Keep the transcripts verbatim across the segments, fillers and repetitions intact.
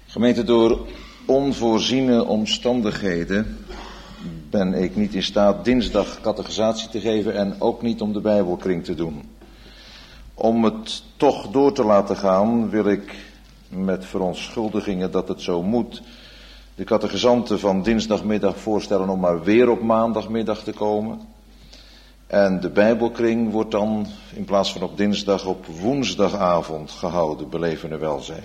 Gemeente, door onvoorziene omstandigheden ben ik niet in staat dinsdag catechisatie te geven en ook niet om de Bijbelkring te doen. Om het toch door te laten gaan wil ik met verontschuldigingen dat het zo moet de catechisanten van dinsdagmiddag voorstellen om maar weer op maandagmiddag te komen. En de Bijbelkring wordt dan in plaats van op dinsdag op woensdagavond gehouden, belevende welzijn.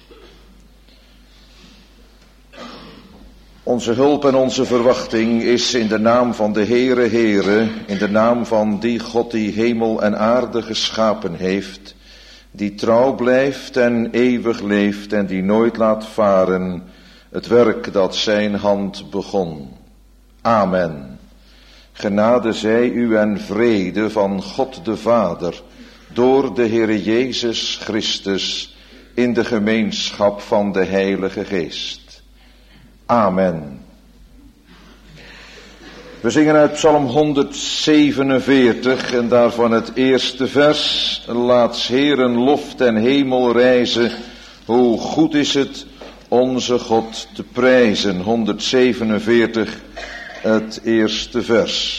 Onze hulp en onze verwachting is in de naam van de Heere Heere, in de naam van die God die hemel en aarde geschapen heeft, die trouw blijft en eeuwig leeft en die nooit laat varen het werk dat zijn hand begon. Amen. Genade zij u en vrede van God de Vader, door de Heere Jezus Christus, in de gemeenschap van de Heilige Geest. Amen. We zingen uit Psalm honderdzevenenveertig en daarvan het eerste vers. Laat 's Heeren lof ten hemel rijzen, hoe goed is het onze God te prijzen. honderdzevenenveertig, het eerste vers.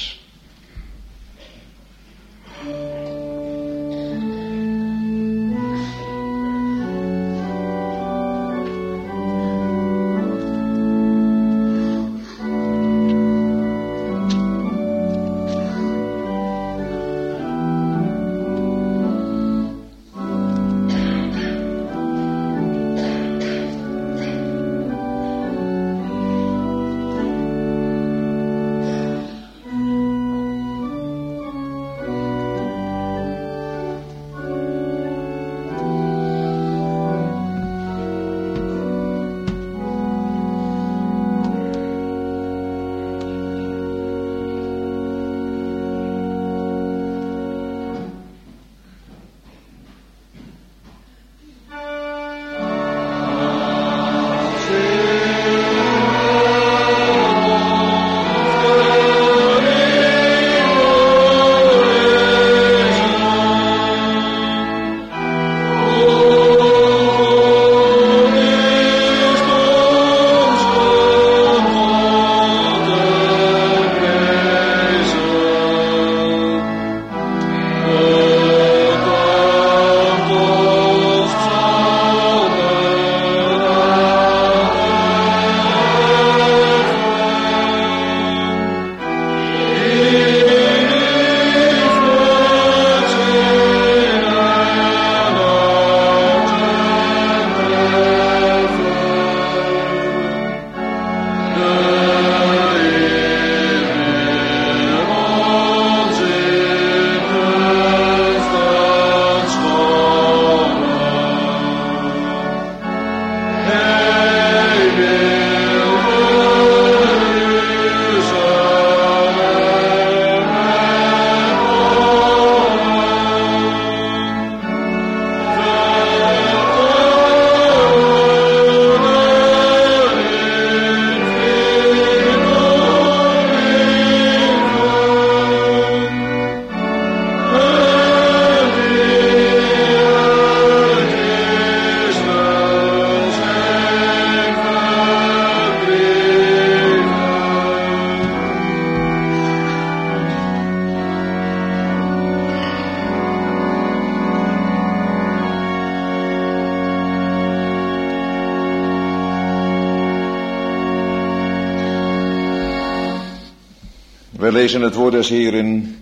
We lezen het woord des Heeren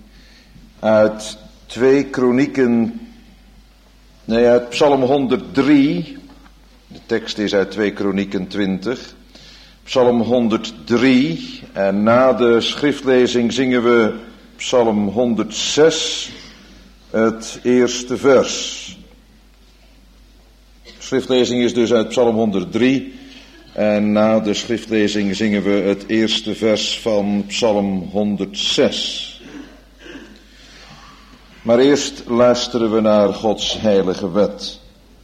uit twee Kronieken, nee uit Psalm honderddrie, de tekst is uit twee Kronieken twintig, Psalm honderddrie en na de schriftlezing zingen we Psalm honderdzes, het eerste vers. De schriftlezing is dus uit Psalm honderddrie. En na de schriftlezing zingen we het eerste vers van Psalm honderdzes. Maar eerst luisteren we naar Gods heilige wet.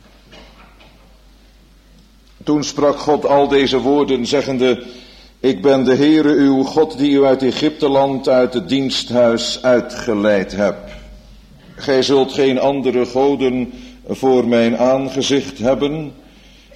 Toen sprak God al deze woorden, zeggende: Ik ben de Heere uw God, die u uit Egypteland, uit het diensthuis uitgeleid heb. Gij zult geen andere goden voor mijn aangezicht hebben.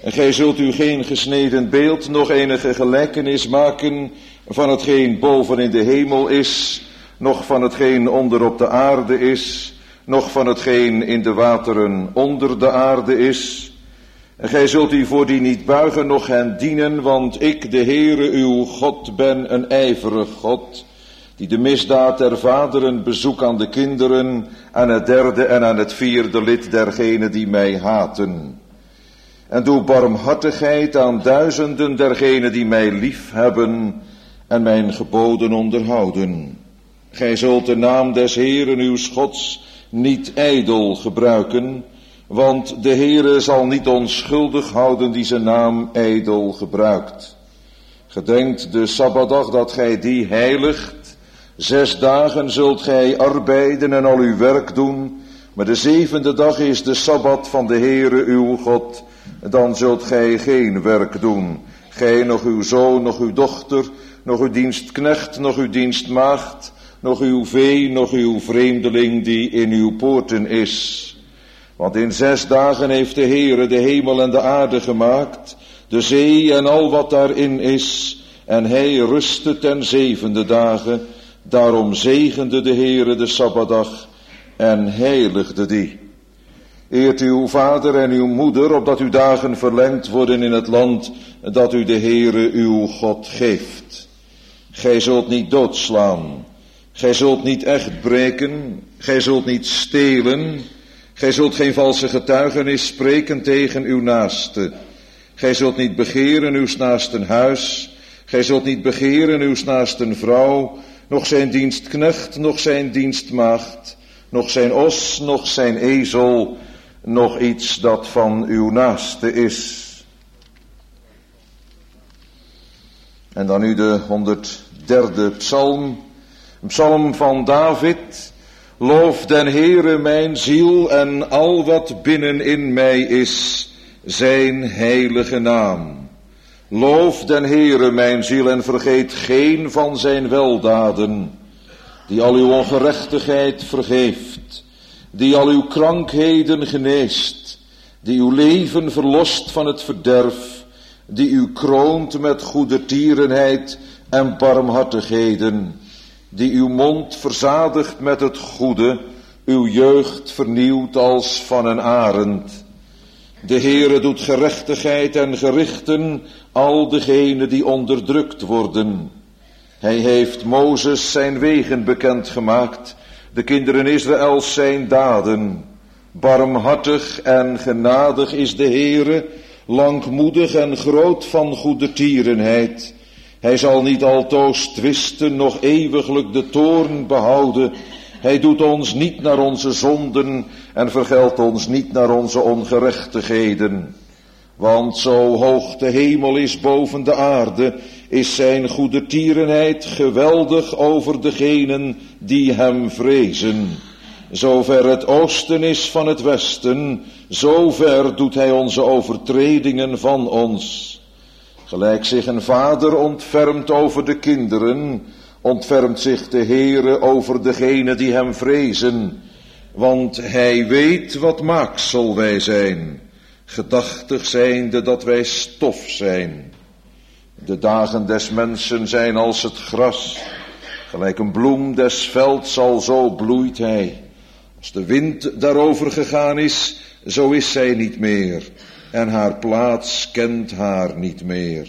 En gij zult u geen gesneden beeld, nog enige gelijkenis maken van hetgeen boven in de hemel is, noch van hetgeen onder op de aarde is, noch van hetgeen in de wateren onder de aarde is. En gij zult u voor die niet buigen, noch hen dienen, want ik, de Heere, uw God, ben een ijverig God, die de misdaad der vaderen bezoek aan de kinderen, aan het derde en aan het vierde lid dergenen die mij haten. En doe barmhartigheid aan duizenden dergenen die mij lief hebben en mijn geboden onderhouden. Gij zult de naam des Heeren uw Gods niet ijdel gebruiken, want de Heere zal niet onschuldig houden die zijn naam ijdel gebruikt. Gedenkt de Sabbatdag dat gij die heiligt. Zes dagen zult gij arbeiden en al uw werk doen, maar de zevende dag is de Sabbat van de Heere uw God. Dan zult gij geen werk doen, gij, nog uw zoon, nog uw dochter, nog uw dienstknecht, nog uw dienstmaagd, nog uw vee, nog uw vreemdeling die in uw poorten is. Want in zes dagen heeft de Heere de hemel en de aarde gemaakt, de zee en al wat daarin is, en hij rustte ten zevende dagen. Daarom zegende de Heere de Sabbatdag en heiligde die. Eert uw vader en uw moeder, opdat uw dagen verlengd worden in het land dat u de Heere uw God geeft. Gij zult niet doodslaan, gij zult niet echt breken, gij zult niet stelen, gij zult geen valse getuigenis spreken tegen uw naaste. Gij zult niet begeren uw naasten huis, gij zult niet begeren uw naasten vrouw, nog zijn dienstknecht, nog zijn dienstmaagd, nog zijn os, nog zijn ezel, nog iets dat van uw naaste is. En dan nu de honderdderde psalm, een psalm van David. Loof den Heere mijn ziel en al wat binnenin mij is, zijn heilige naam. Loof den Heere mijn ziel en vergeet geen van zijn weldaden, die al uw ongerechtigheid vergeeft, die al uw krankheden geneest, die uw leven verlost van het verderf, die u kroont met goedertierenheid en barmhartigheden, die uw mond verzadigt met het goede, uw jeugd vernieuwt als van een arend. De Heere doet gerechtigheid en gerichten al degenen die onderdrukt worden. Hij heeft Mozes zijn wegen bekendgemaakt, de kinderen Israëls zijn daden. Barmhartig en genadig is de Heere, langmoedig en groot van goedertierenheid. Hij zal niet altoos twisten, noch eeuwiglijk de toorn behouden. Hij doet ons niet naar onze zonden en vergeldt ons niet naar onze ongerechtigheden. Want zo hoog de hemel is boven de aarde, is zijn goedertierenheid geweldig over degenen die hem vrezen. Zover het oosten is van het westen, zover doet hij onze overtredingen van ons. Gelijk zich een vader ontfermt over de kinderen, ontfermt zich de Heere over degenen die hem vrezen. Want hij weet wat maaksel wij zijn, gedachtig zijnde dat wij stof zijn. De dagen des mensen zijn als het gras, gelijk een bloem des velds al zo bloeit hij. Als de wind daarover gegaan is, zo is zij niet meer, en haar plaats kent haar niet meer.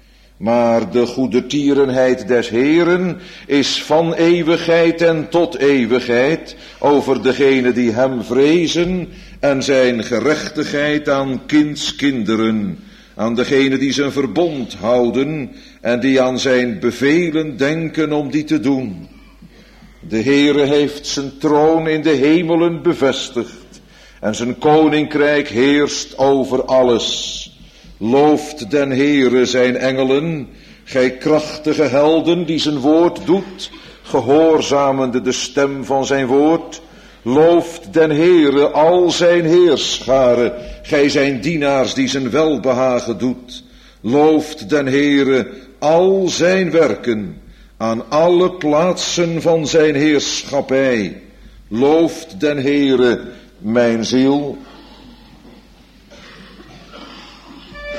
Maar de goedertierenheid des Heeren is van eeuwigheid en tot eeuwigheid over degenen die hem vrezen, en zijn gerechtigheid aan kindskinderen, aan degenen die zijn verbond houden en die aan zijn bevelen denken om die te doen. De Heere heeft zijn troon in de hemelen bevestigd en zijn koninkrijk heerst over alles. Looft den Heere zijn engelen, gij krachtige helden die zijn woord doet, gehoorzamende de stem van zijn woord. Looft den Heere al zijn heerscharen, gij zijn dienaars die zijn welbehagen doet. Looft den Heere al zijn werken, aan alle plaatsen van zijn heerschappij. Looft den Heere mijn ziel.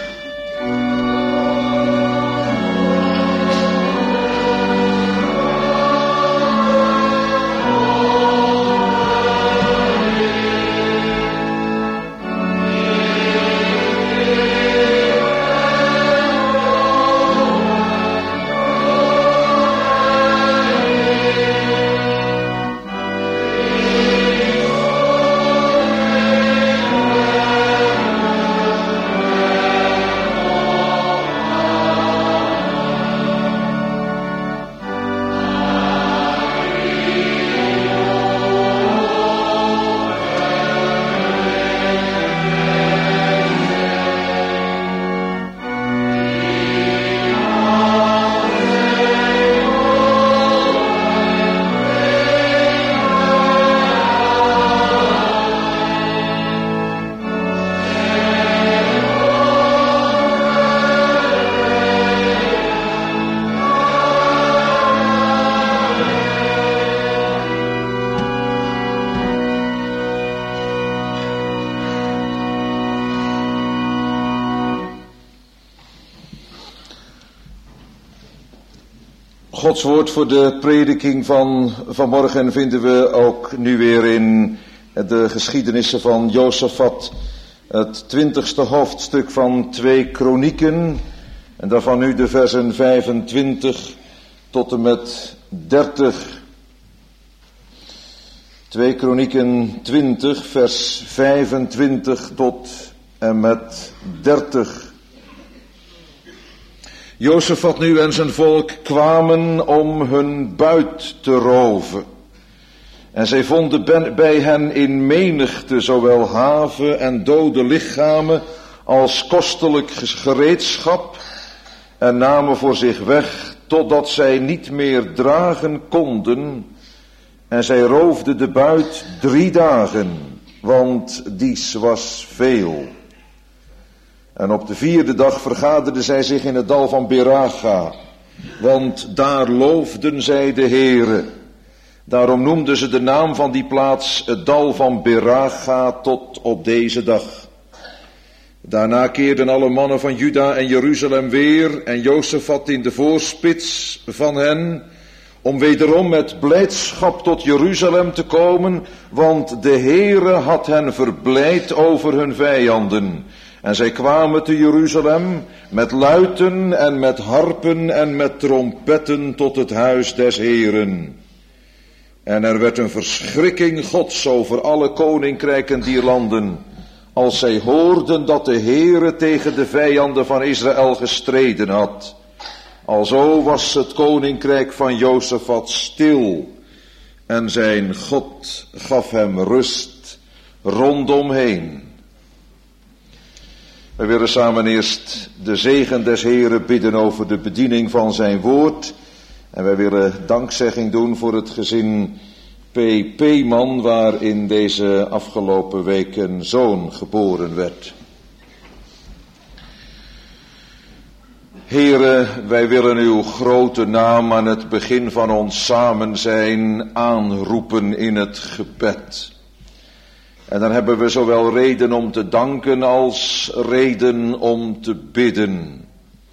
Gods woord voor de prediking van vanmorgen vinden we ook nu weer in de geschiedenissen van Jozefat, het twintigste hoofdstuk van twee Kronieken, en daarvan nu de versen vijfentwintig tot en met dertig. twee Kronieken twintig, vers vijfentwintig tot en met dertig. Jozefat nu en zijn volk kwamen om hun buit te roven. En zij vonden bij hen in menigte zowel have en dode lichamen als kostelijk gereedschap, en namen voor zich weg totdat zij niet meer dragen konden. En zij roofden de buit drie dagen, want dies was veel. En op de vierde dag vergaderden zij zich in het dal van Beraga, want daar loofden zij de Heere. Daarom noemden ze de naam van die plaats het dal van Beraga tot op deze dag. Daarna keerden alle mannen van Juda en Jeruzalem weer, en Jozefat in de voorspits van hen, om wederom met blijdschap tot Jeruzalem te komen, want de Heere had hen verblijd over hun vijanden. En zij kwamen te Jeruzalem met luiten en met harpen en met trompetten tot het huis des Heeren. En er werd een verschrikking Gods over alle koninkrijken dier landen, als zij hoorden dat de Heere tegen de vijanden van Israël gestreden had. Alzo was het koninkrijk van Jozefat stil, en zijn God gaf hem rust rondomheen. We willen samen eerst de zegen des Heeren bidden over de bediening van zijn woord. En wij willen dankzegging doen voor het gezin P. Peeman, waar in deze afgelopen week een zoon geboren werd. Heere, wij willen uw grote naam aan het begin van ons samen zijn aanroepen in het gebed. En dan hebben we zowel reden om te danken als reden om te bidden.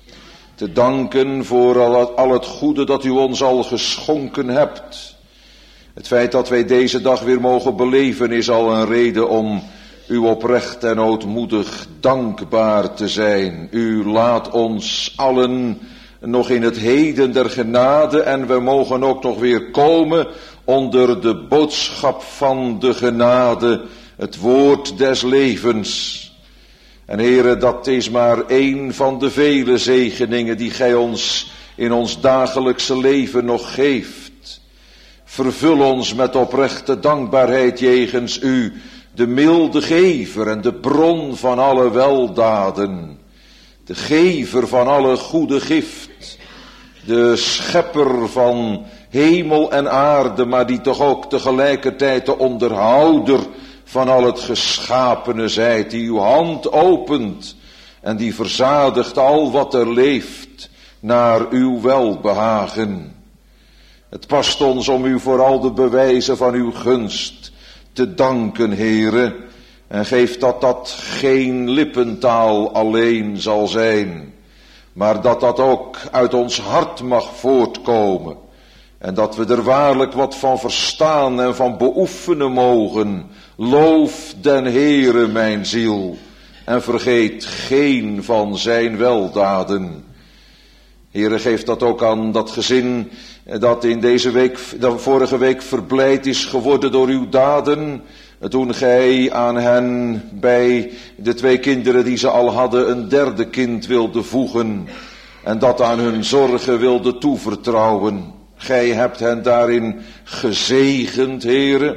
Te danken voor al het, al het goede dat u ons al geschonken hebt. Het feit dat wij deze dag weer mogen beleven is al een reden om u oprecht en ootmoedig dankbaar te zijn. U laat ons allen nog in het heden der genade, en we mogen ook nog weer komen onder de boodschap van de genade, het woord des levens. En Heere, dat is maar één van de vele zegeningen die gij ons in ons dagelijkse leven nog geeft. Vervul ons met oprechte dankbaarheid jegens u, de milde gever en de bron van alle weldaden, de gever van alle goede gift, de schepper van hemel en aarde, maar die toch ook tegelijkertijd de onderhouder van al het geschapene zijt, die uw hand opent en die verzadigt al wat er leeft naar uw welbehagen. Het past ons om u voor al de bewijzen van uw gunst te danken, Heere, en geef dat dat geen lippentaal alleen zal zijn, maar dat dat ook uit ons hart mag voortkomen, en dat we er waarlijk wat van verstaan en van beoefenen mogen. Loof den Heere, mijn ziel, en vergeet geen van zijn weldaden. Heere, geef dat ook aan dat gezin dat in deze week, dat vorige week verblijd is geworden door uw daden, toen gij aan hen bij de twee kinderen die ze al hadden een derde kind wilde voegen en dat aan hun zorgen wilde toevertrouwen. Gij hebt hen daarin gezegend, Heere,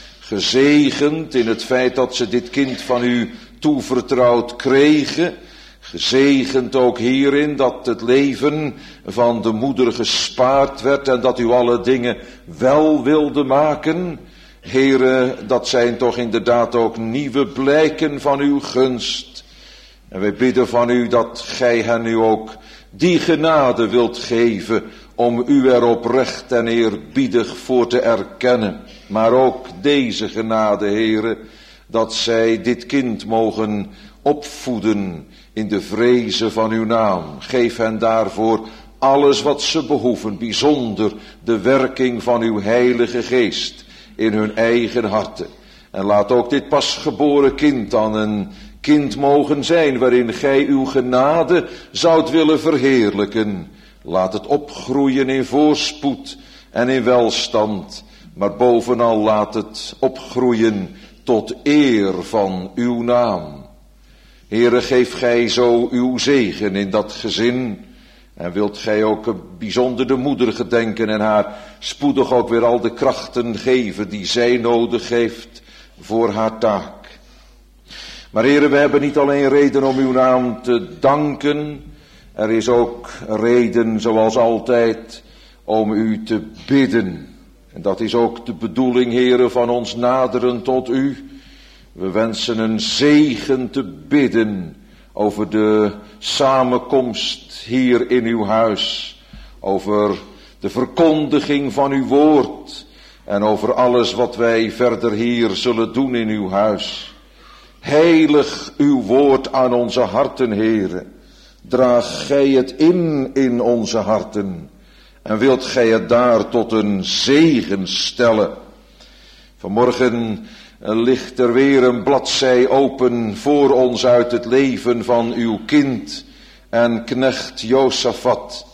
gezegend in het feit dat ze dit kind van u toevertrouwd kregen. Gezegend ook hierin dat het leven van de moeder gespaard werd en dat u alle dingen wel wilde maken. Heere, dat zijn toch inderdaad ook nieuwe blijken van uw gunst. En wij bidden van u dat gij hen nu ook die genade wilt geven om u er oprecht en eerbiedig voor te erkennen. Maar ook deze genade, Heere, dat zij dit kind mogen opvoeden in de vrezen van uw naam. Geef hen daarvoor alles wat ze behoeven, bijzonder de werking van uw Heilige Geest in hun eigen harten. En laat ook dit pasgeboren kind dan een kind mogen zijn waarin gij uw genade zoudt willen verheerlijken. Laat het opgroeien in voorspoed en in welstand, maar bovenal laat het opgroeien tot eer van uw naam. Heere, geef gij zo uw zegen in dat gezin. En wilt gij ook bijzonder de moeder gedenken en haar spoedig ook weer al de krachten geven die zij nodig heeft voor haar taak. Maar Heere, we hebben niet alleen reden om uw naam te danken. Er is ook reden, zoals altijd, om u te bidden. En dat is ook de bedoeling, Heere, van ons naderen tot u. We wensen een zegen te bidden over de samenkomst hier in uw huis. Over de verkondiging van uw woord. En over alles wat wij verder hier zullen doen in uw huis. Heilig uw woord aan onze harten, Heere. Draag gij het in in onze harten. En wilt gij het daar tot een zegen stellen. Vanmorgen ligt er weer een bladzij open voor ons uit het leven van uw kind en knecht Josafat.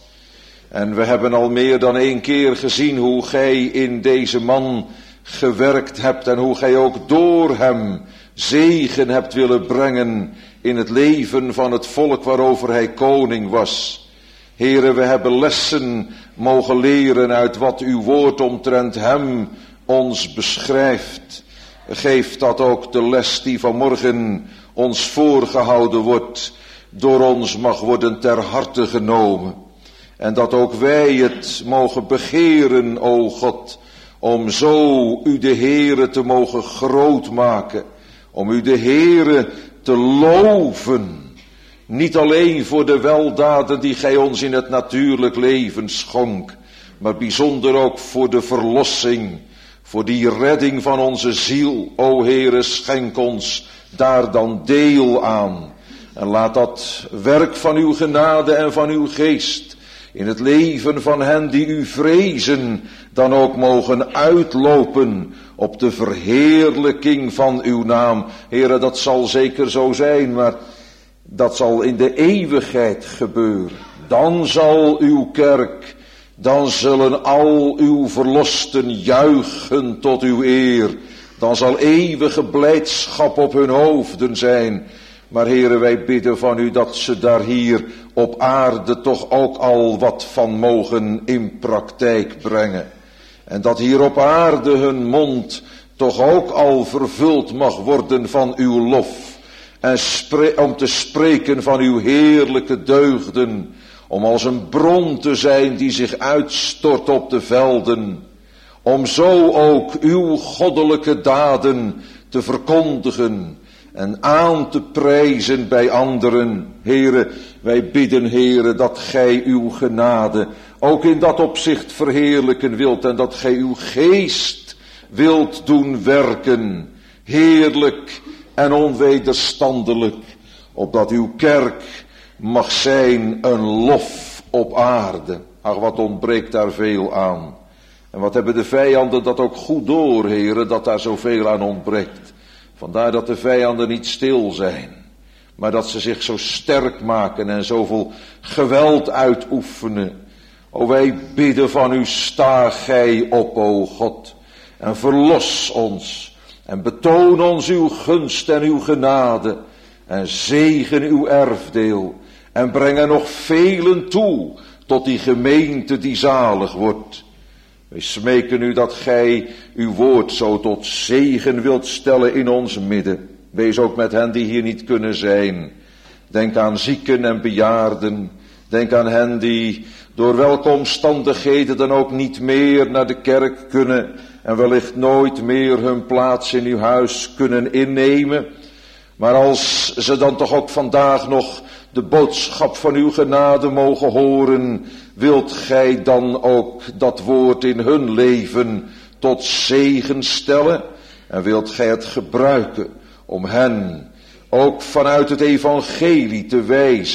En we hebben al meer dan één keer gezien hoe gij in deze man gewerkt hebt en hoe gij ook door hem zegen hebt willen brengen in het leven van het volk waarover hij koning was. Heere, we hebben lessen mogen leren uit wat uw woord omtrent hem ons beschrijft. Geef dat ook de les die vanmorgen ons voorgehouden wordt, door ons mag worden ter harte genomen. En dat ook wij het mogen begeren, o God, om zo u de Heere te mogen groot maken. Om u de Heere te loven. Niet alleen voor de weldaden die gij ons in het natuurlijk leven schonk, maar bijzonder ook voor de verlossing, voor die redding van onze ziel. O Heere, schenk ons daar dan deel aan. En laat dat werk van uw genade en van uw geest in het leven van hen die u vrezen dan ook mogen uitlopen op de verheerlijking van uw naam. Heere, dat zal zeker zo zijn, maar dat zal in de eeuwigheid gebeuren. Dan zal uw kerk, dan zullen al uw verlosten juichen tot uw eer. Dan zal eeuwige blijdschap op hun hoofden zijn. Maar Heere, wij bidden van u dat ze daar hier op aarde toch ook al wat van mogen in praktijk brengen. En dat hier op aarde hun mond toch ook al vervuld mag worden van uw lof. En spre- om te spreken van uw heerlijke deugden. Om als een bron te zijn die zich uitstort op de velden. Om zo ook uw goddelijke daden te verkondigen en aan te prijzen bij anderen. Heere, wij bidden, Heere, dat gij uw genade ook in dat opzicht verheerlijken wilt en dat gij uw geest wilt doen werken. Heerlijk en onwederstandelijk, opdat uw kerk mag zijn een lof op aarde. Ach, wat ontbreekt daar veel aan. En wat hebben de vijanden dat ook goed door, Heere, dat daar zoveel aan ontbreekt. Vandaar dat de vijanden niet stil zijn, maar dat ze zich zo sterk maken en zoveel geweld uitoefenen. O, wij bidden van u, sta gij op, o God, en verlos ons en betoon ons uw gunst en uw genade en zegen uw erfdeel en breng er nog velen toe tot die gemeente die zalig wordt. Wij smeken u dat gij uw woord zo tot zegen wilt stellen in ons midden. Wees ook met hen die hier niet kunnen zijn. Denk aan zieken en bejaarden. Denk aan hen die door welke omstandigheden dan ook niet meer naar de kerk kunnen en wellicht nooit meer hun plaats in uw huis kunnen innemen. Maar als ze dan toch ook vandaag nog de boodschap van uw genade mogen horen, wilt gij dan ook dat woord in hun leven tot zegen stellen? En wilt gij het gebruiken om hen ook vanuit het evangelie te wijzen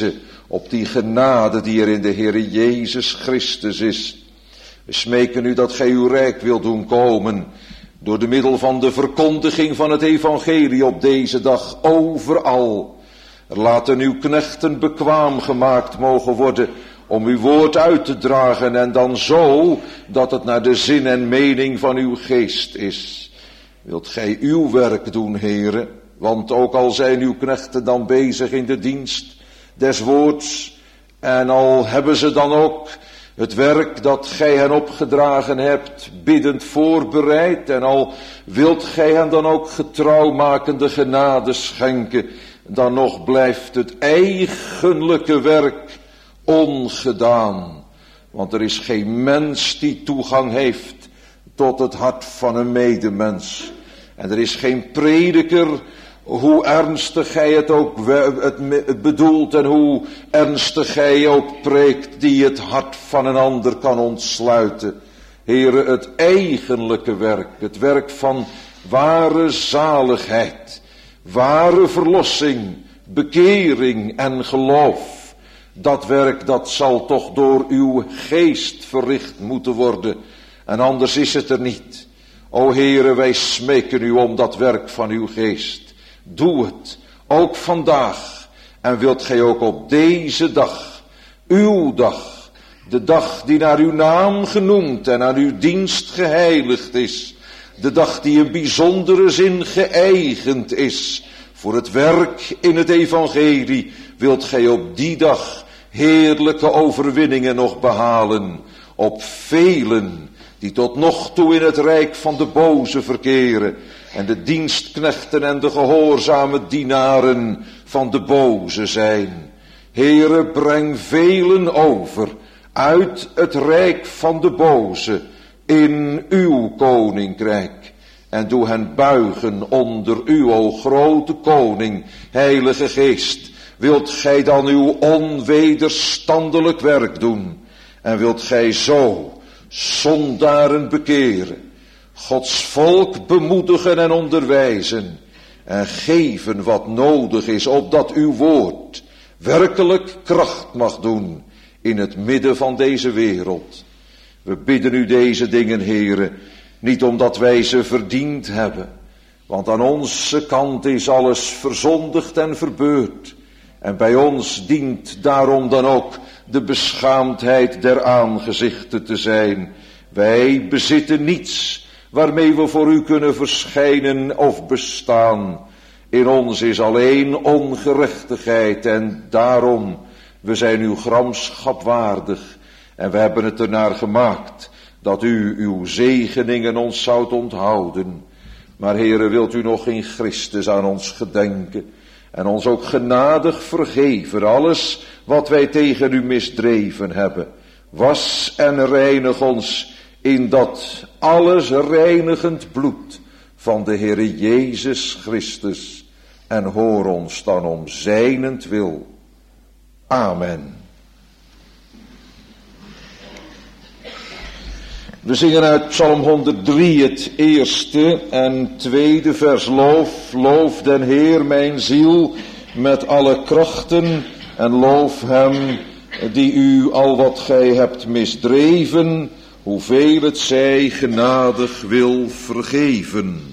op die genade die er in de Heere Jezus Christus is. We smeken u dat gij uw rijk wilt doen komen, door de middel van de verkondiging van het evangelie op deze dag overal. Laten uw knechten bekwaam gemaakt mogen worden om uw woord uit te dragen, en dan zo dat het naar de zin en mening van uw geest is. Wilt gij uw werk doen, Heere, want ook al zijn uw knechten dan bezig in de dienst des woords, en al hebben ze dan ook het werk dat gij hen opgedragen hebt biddend voorbereid, en al wilt gij hen dan ook getrouwmakende genade schenken, dan nog blijft het eigenlijke werk ongedaan. Want er is geen mens die toegang heeft tot het hart van een medemens. En er is geen prediker, hoe ernstig gij het ook het bedoelt en hoe ernstig gij ook preekt, die het hart van een ander kan ontsluiten. Heere, het eigenlijke werk, het werk van ware zaligheid, ware verlossing, bekering en geloof, dat werk dat zal toch door uw geest verricht moeten worden. En anders is het er niet. O Heere, wij smeken u om dat werk van uw geest. Doe het, ook vandaag. En wilt gij ook op deze dag, uw dag, de dag die naar uw naam genoemd en aan uw dienst geheiligd is, de dag die in bijzondere zin geëigend is voor het werk in het evangelie, wilt gij op die dag heerlijke overwinningen nog behalen op velen die tot nog toe in het rijk van de boze verkeren en de dienstknechten en de gehoorzame dienaren van de boze zijn. Heere, breng velen over uit het rijk van de boze in uw koninkrijk. En doe hen buigen onder u, o grote koning, heilige geest. Wilt gij dan uw onwederstandelijk werk doen? En wilt gij zo zondaren bekeren, Gods volk bemoedigen en onderwijzen en geven wat nodig is, opdat uw woord werkelijk kracht mag doen in het midden van deze wereld. We bidden u deze dingen, Heere, niet omdat wij ze verdiend hebben, want aan onze kant is alles verzondigd en verbeurd. En bij ons dient daarom dan ook de beschaamdheid der aangezichten te zijn. Wij bezitten niets waarmee we voor u kunnen verschijnen of bestaan. In ons is alleen ongerechtigheid en daarom, we zijn uw gramschap waardig. En we hebben het ernaar gemaakt dat u uw zegeningen ons zoudt onthouden. Maar Heere, wilt u nog in Christus aan ons gedenken en ons ook genadig vergeven alles wat wij tegen u misdreven hebben. Was en reinig ons in dat alles reinigend bloed van de Heere Jezus Christus. En hoor ons dan om zijnentwil. Amen. We zingen uit Psalm honderddrie het eerste en tweede vers. Loof, loof den Heer mijn ziel met alle krachten en loof hem die u al wat gij hebt misdreven, hoeveel het zij genadig wil vergeven.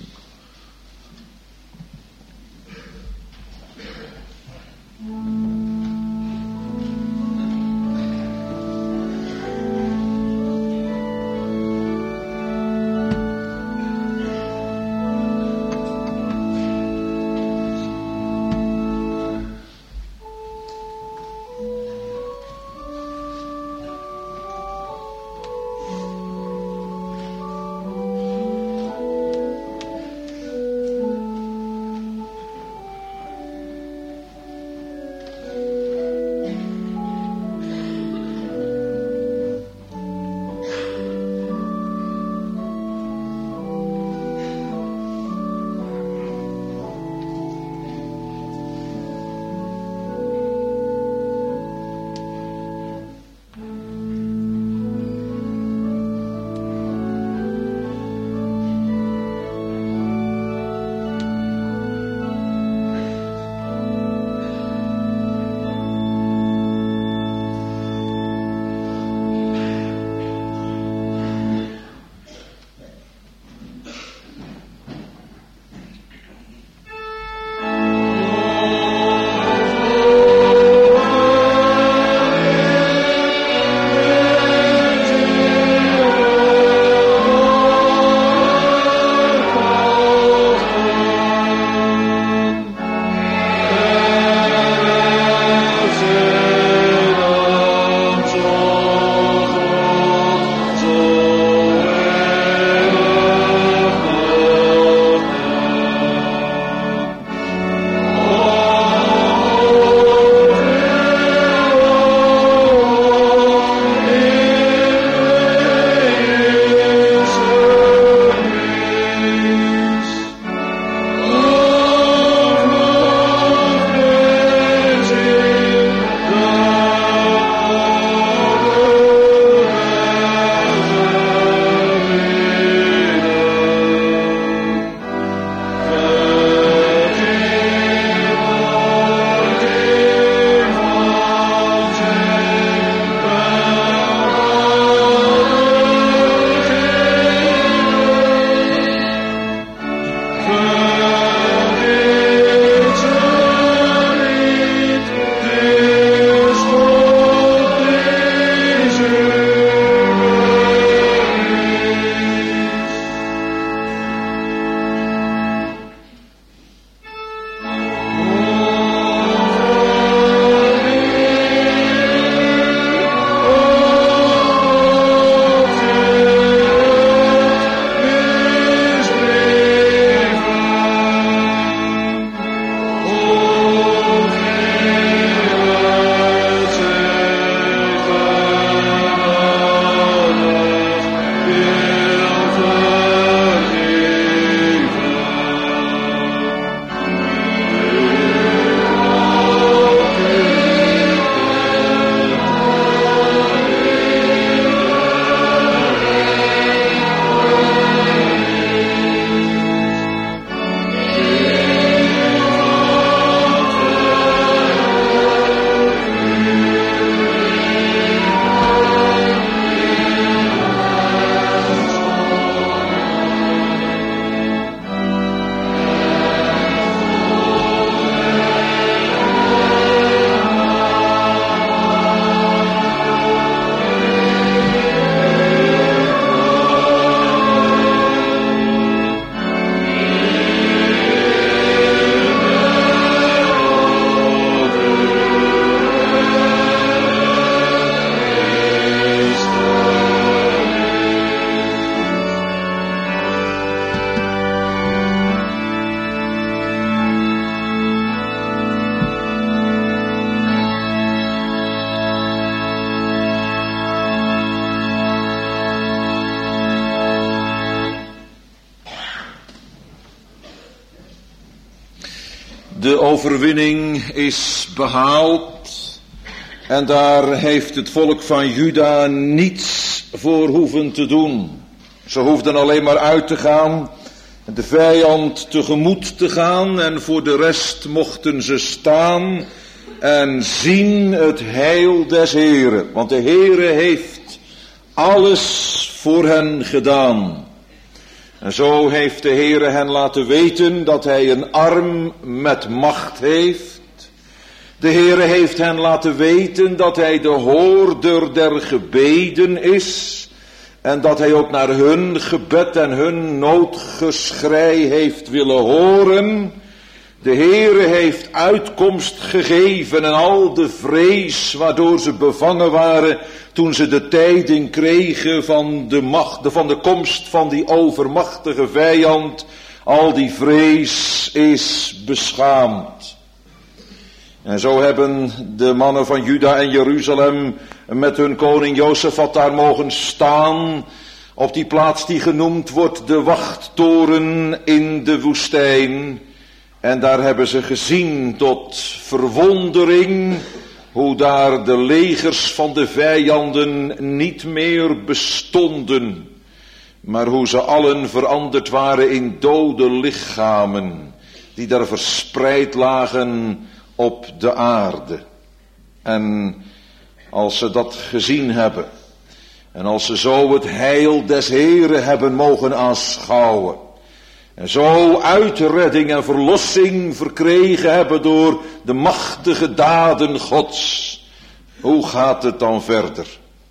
De overwinning is behaald en daar heeft het volk van Juda niets voor hoeven te doen. Ze hoefden alleen maar uit te gaan, de vijand tegemoet te gaan en voor de rest mochten ze staan en zien het heil des Heeren. Want de Heere heeft alles voor hen gedaan. En zo heeft de Heere hen laten weten dat hij een arm met macht heeft. De Heere heeft hen laten weten dat hij de hoorder der gebeden is. En dat hij ook naar hun gebed en hun noodgeschrei heeft willen horen. De Heere heeft uitkomst gegeven en al de vrees waardoor ze bevangen waren toen ze de tijding kregen van de macht, van de komst van die overmachtige vijand. Al die vrees is beschaamd. En zo hebben de mannen van Juda en Jeruzalem met hun koning Josafat daar mogen staan op die plaats die genoemd wordt de wachttoren in de woestijn. En daar hebben ze gezien tot verwondering hoe daar de legers van de vijanden niet meer bestonden, maar hoe ze allen veranderd waren in dode lichamen die daar verspreid lagen op de aarde. En als ze dat gezien hebben en als ze zo het heil des Heeren hebben mogen aanschouwen en zo uitredding en verlossing verkregen hebben door de machtige daden Gods, hoe gaat het dan verder?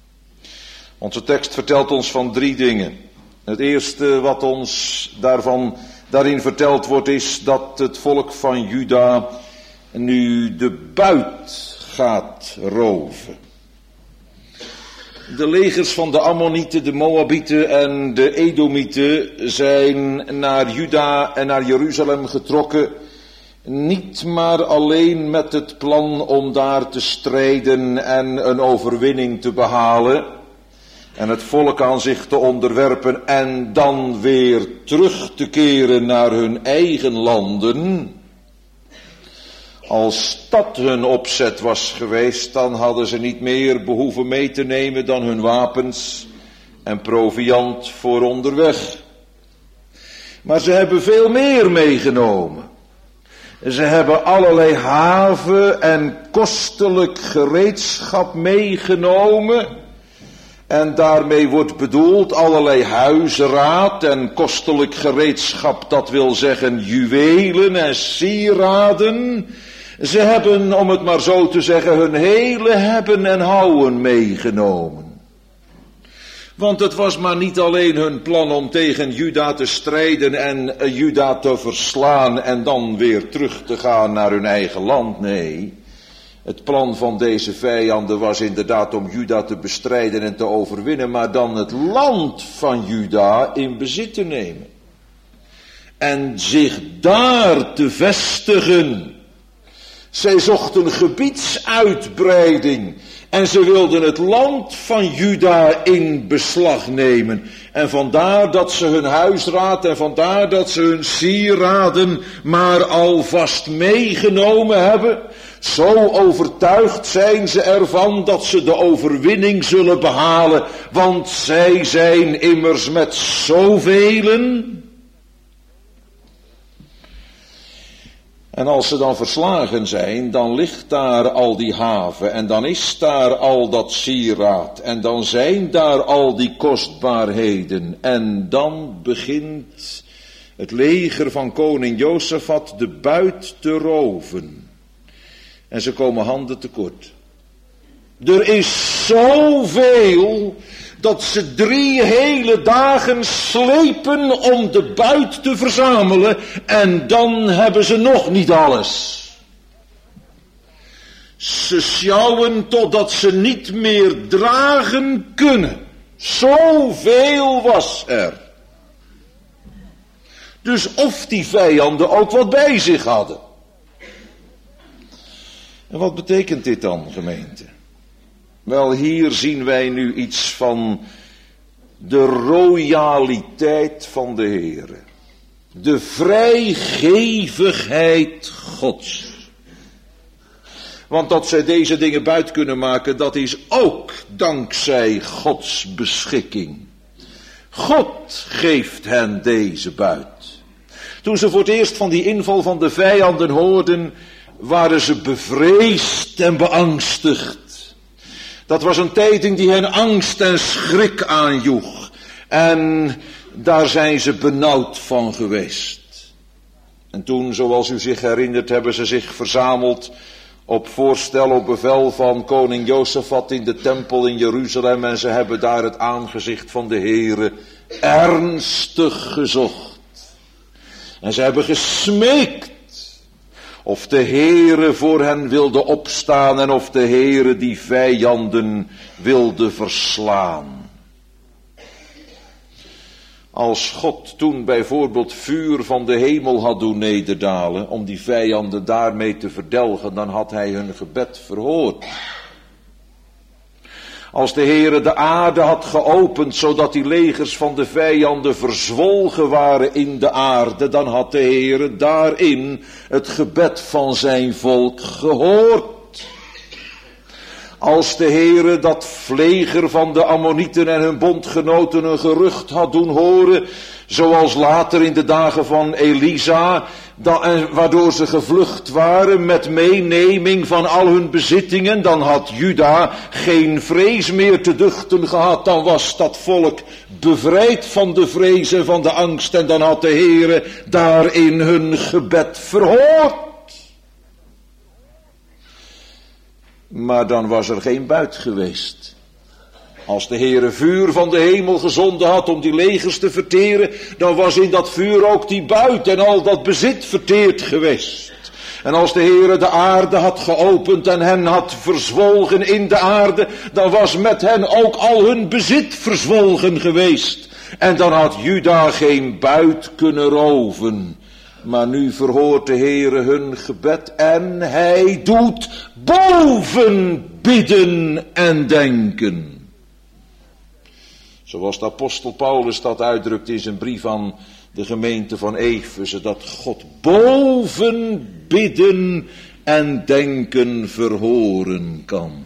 Onze tekst vertelt ons van drie dingen. Het eerste wat ons daarvan, daarin verteld wordt is dat het volk van Juda nu de buit gaat roven. De legers van de Ammonieten, de Moabieten en de Edomieten zijn naar Juda en naar Jeruzalem getrokken. Niet maar alleen met het plan om daar te strijden en een overwinning te behalen. En het volk aan zich te onderwerpen en dan weer terug te keren naar hun eigen landen. Als dat hun opzet was geweest, dan hadden ze niet meer behoeven mee te nemen dan hun wapens en proviand voor onderweg. Maar ze hebben veel meer meegenomen. Ze hebben allerlei haven en kostelijk gereedschap meegenomen. En daarmee wordt bedoeld allerlei huisraad en kostelijk gereedschap, dat wil zeggen juwelen en sieraden. Ze hebben, om het maar zo te zeggen, hun hele hebben en houden meegenomen. Want het was maar niet alleen hun plan om tegen Juda te strijden en Juda te verslaan en dan weer terug te gaan naar hun eigen land. Nee, het plan van deze vijanden was inderdaad om Juda te bestrijden en te overwinnen, maar dan het land van Juda in bezit te nemen. En zich daar te vestigen. Zij zochten gebiedsuitbreiding en ze wilden het land van Juda in beslag nemen. En vandaar dat ze hun huisraad en vandaar dat ze hun sieraden maar alvast meegenomen hebben. Zo overtuigd zijn ze ervan dat ze de overwinning zullen behalen, want zij zijn immers met zoveel. En als ze dan verslagen zijn, dan ligt daar al die haven en dan is daar al dat sieraad en dan zijn daar al die kostbaarheden. En dan begint het leger van koning Josafat de buit te roven. En ze komen handen tekort. Er is zoveel dat ze drie hele dagen slepen om de buit te verzamelen en dan hebben ze nog niet alles. Ze sjouwen totdat ze niet meer dragen kunnen. Zoveel was er. Dus of die vijanden ook wat bij zich hadden. En wat betekent dit dan, gemeente? Wel, hier zien wij nu iets van de royaliteit van de Heere. De vrijgevigheid Gods. Want dat zij deze dingen buiten kunnen maken, dat is ook dankzij Gods beschikking. God geeft hen deze buit. Toen ze voor het eerst van die inval van de vijanden hoorden, waren ze bevreesd en beangstigd. Dat was een tijding die hen angst en schrik aanjoeg. En daar zijn ze benauwd van geweest. En toen, zoals u zich herinnert, hebben ze zich verzameld op voorstel, op bevel van koning Josafat in de tempel in Jeruzalem. En ze hebben daar het aangezicht van de Heere ernstig gezocht. En ze hebben gesmeekt of de Heere voor hen wilde opstaan en of de Heere die vijanden wilde verslaan. Als God toen bijvoorbeeld vuur van de hemel had doen nederdalen om die vijanden daarmee te verdelgen, dan had hij hun gebed verhoord. Als de Heere de aarde had geopend, zodat die legers van de vijanden verzwolgen waren in de aarde, dan had de Heere daarin het gebed van zijn volk gehoord. Als de Heere dat leger van de Ammonieten en hun bondgenoten een gerucht had doen horen, zoals later in de dagen van Elisa, waardoor ze gevlucht waren met meeneming van al hun bezittingen, dan had Juda geen vrees meer te duchten gehad. Dan was dat volk bevrijd van de vrees en van de angst en dan had de Heere daarin hun gebed verhoord. Maar dan was er geen buit geweest. Als de Heere vuur van de hemel gezonden had om die legers te verteren, dan was in dat vuur ook die buit en al dat bezit verteerd geweest. En als de Heere de aarde had geopend en hen had verzwolgen in de aarde, dan was met hen ook al hun bezit verzwolgen geweest. En dan had Juda geen buit kunnen roven. Maar nu verhoort de Heere hun gebed en hij doet boven bidden en denken. Zoals de apostel Paulus dat uitdrukt in zijn brief aan de gemeente van Efeze, dat God boven bidden en denken verhoren kan.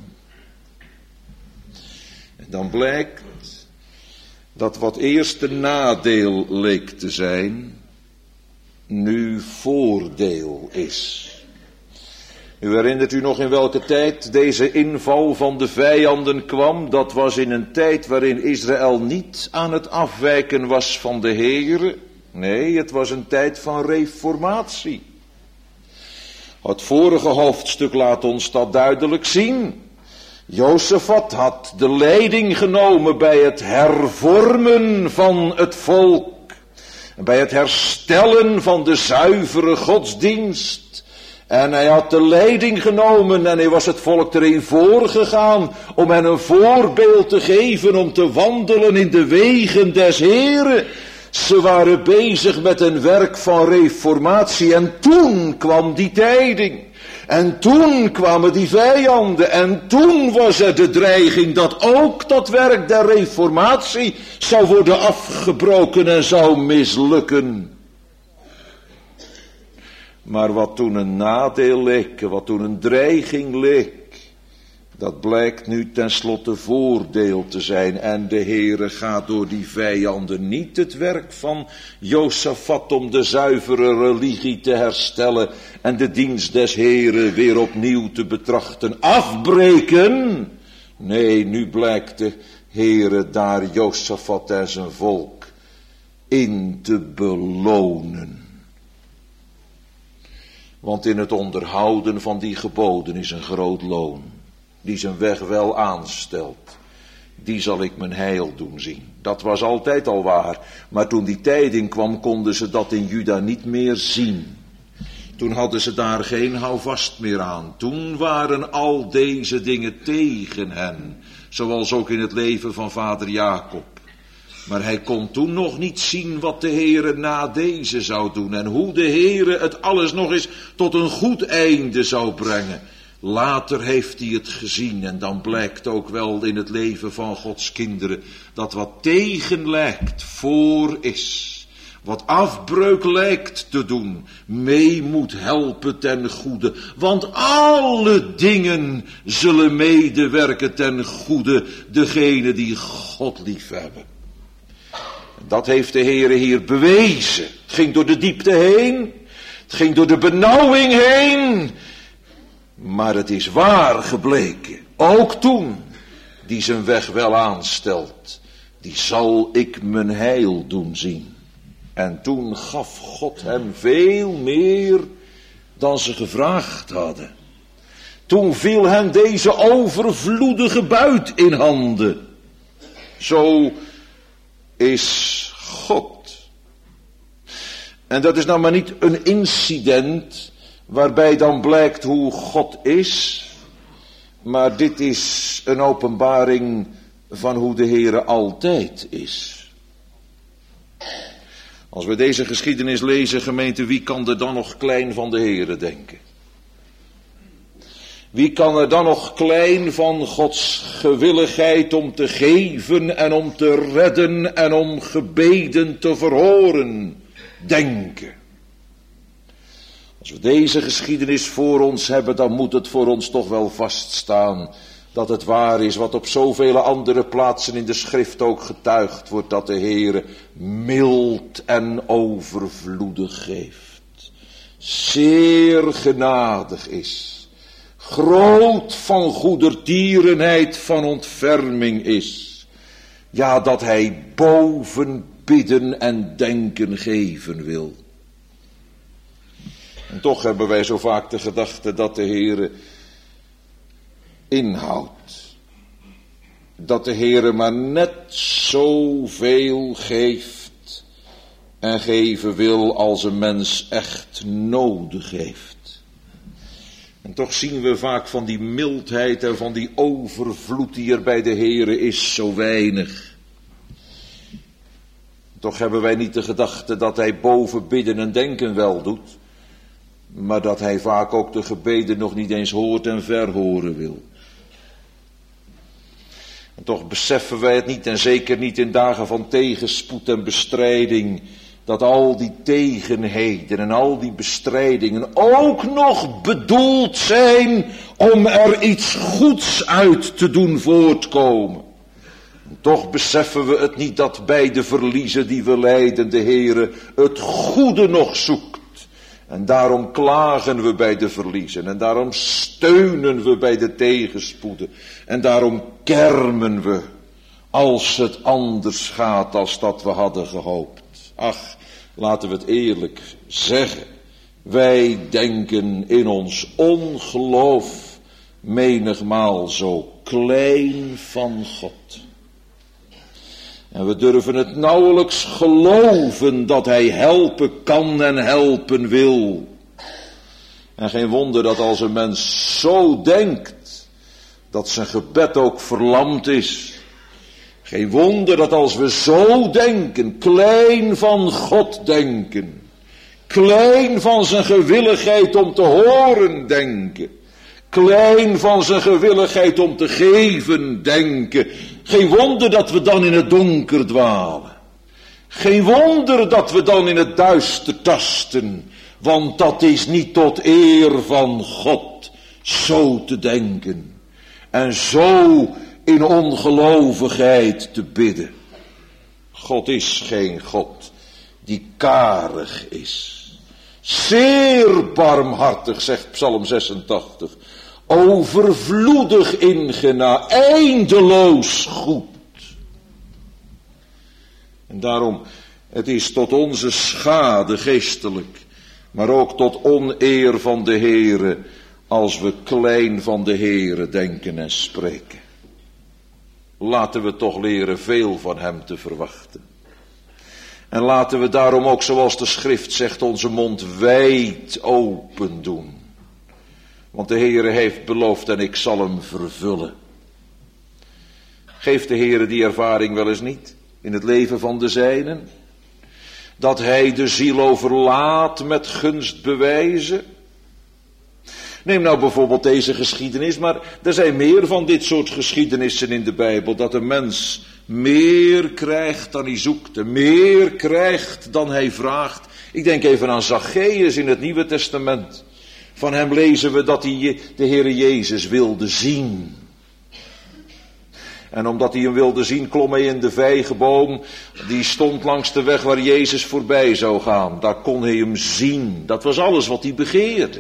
En dan blijkt dat wat eerst een nadeel leek te zijn, nu voordeel is. U herinnert u nog in welke tijd deze inval van de vijanden kwam? Dat was in een tijd waarin Israël niet aan het afwijken was van de Heere. Nee, het was een tijd van reformatie. Het vorige hoofdstuk laat ons dat duidelijk zien. Josafat had de leiding genomen bij het hervormen van het volk. Bij het herstellen van de zuivere godsdienst. En hij had de leiding genomen en hij was het volk erin voorgegaan om hen een voorbeeld te geven om te wandelen in de wegen des Heren. Ze waren bezig met een werk van reformatie en toen kwam die tijding. En toen kwamen die vijanden en toen was er de dreiging dat ook dat werk der reformatie zou worden afgebroken en zou mislukken. Maar wat toen een nadeel leek, wat toen een dreiging leek, dat blijkt nu tenslotte voordeel te zijn. En de Heere gaat door die vijanden niet het werk van Josafat om de zuivere religie te herstellen en de dienst des Heere weer opnieuw te betrachten afbreken. Nee, nu blijkt de Heere daar Josafat en zijn volk in te belonen. Want in het onderhouden van die geboden is een groot loon. Die zijn weg wel aanstelt. Die zal ik mijn heil doen zien. Dat was altijd al waar. Maar toen die tijding kwam, konden ze dat in Juda niet meer zien. Toen hadden ze daar geen houvast meer aan. Toen waren al deze dingen tegen hen. Zoals ook in het leven van vader Jacob. Maar hij kon toen nog niet zien wat de Heere na deze zou doen. En hoe de Heere het alles nog eens tot een goed einde zou brengen. Later heeft hij het gezien en dan blijkt ook wel in het leven van Gods kinderen dat wat tegen lijkt voor is. wat afbreuk lijkt te doen, mee moet helpen ten goede. Want alle dingen zullen medewerken ten goede, degene die God liefhebben. Dat heeft de Heere hier bewezen. Het ging door de diepte heen, het ging door de benauwing heen, maar het is waar gebleken, ook toen, die zijn weg wel aanstelt, die zal ik mijn heil doen zien. En toen gaf God hem veel meer dan ze gevraagd hadden. Toen viel hen deze overvloedige buit in handen. Zo is God. En dat is nou maar niet een incident waarbij dan blijkt hoe God is, maar dit is een openbaring van hoe de Heere altijd is. Als we deze geschiedenis lezen, gemeente, wie kan er dan nog klein van de Heere denken? Wie kan er dan nog klein van Gods gewilligheid om te geven en om te redden en om gebeden te verhoren denken? Als we deze geschiedenis voor ons hebben, dan moet het voor ons toch wel vaststaan dat het waar is wat op zoveel andere plaatsen in de schrift ook getuigd wordt, dat de Heere mild en overvloedig geeft, zeer genadig is, groot van goedertierenheid, van ontferming is, ja, dat hij boven bidden en denken geven wil. En toch hebben wij zo vaak de gedachte dat de Heere inhoudt. Dat de Heere maar net zoveel geeft en geven wil als een mens echt nodig heeft. En toch zien we vaak van die mildheid en van die overvloed die er bij de Heere is zo weinig. Toch hebben wij niet de gedachte dat hij boven bidden en denken wel doet, maar dat hij vaak ook de gebeden nog niet eens hoort en verhoren wil. En toch beseffen wij het niet, en zeker niet in dagen van tegenspoed en bestrijding, dat al die tegenheden en al die bestrijdingen ook nog bedoeld zijn om er iets goeds uit te doen voortkomen. En toch beseffen we het niet dat bij de verliezen die we lijden de Heere het goede nog zoekt. En daarom klagen we bij de verliezen. En daarom steunen we bij de tegenspoeden. En daarom kermen we als het anders gaat als dat we hadden gehoopt. Ach, laten we het eerlijk zeggen. Wij denken in ons ongeloof menigmaal zo klein van God. En we durven het nauwelijks geloven dat hij helpen kan en helpen wil. En geen wonder dat als een mens zo denkt, dat zijn gebed ook verlamd is. Geen wonder dat als we zo denken, klein van God denken, klein van zijn gewilligheid om te horen denken, klein van zijn gewilligheid om te geven denken, geen wonder dat we dan in het donker dwalen. Geen wonder dat we dan in het duister tasten, want dat is niet tot eer van God, zo te denken en zo in ongelovigheid te bidden. God is geen God die karig is. Zeer barmhartig, zegt Psalm zesentachtig. Overvloedig in genade, eindeloos goed. En daarom, het is tot onze schade geestelijk, maar ook tot oneer van de Heere, als we klein van de Heere denken en spreken. Laten we toch leren veel van hem te verwachten. En laten we daarom ook, zoals de schrift zegt, onze mond wijd open doen. Want de Heere heeft beloofd en ik zal hem vervullen. Geeft de Heere die ervaring wel eens niet in het leven van de zijnen? Dat hij de ziel overlaat met gunstbewijzen? Neem nou bijvoorbeeld deze geschiedenis, maar er zijn meer van dit soort geschiedenissen in de Bijbel, dat een mens meer krijgt dan hij zoekt, en meer krijgt dan hij vraagt. Ik denk even aan Zacchaeus in het Nieuwe Testament. Van hem lezen we dat hij de Heere Jezus wilde zien. En omdat hij hem wilde zien, klom hij in de vijgenboom. Die stond langs de weg waar Jezus voorbij zou gaan. Daar kon hij hem zien. Dat was alles wat hij begeerde.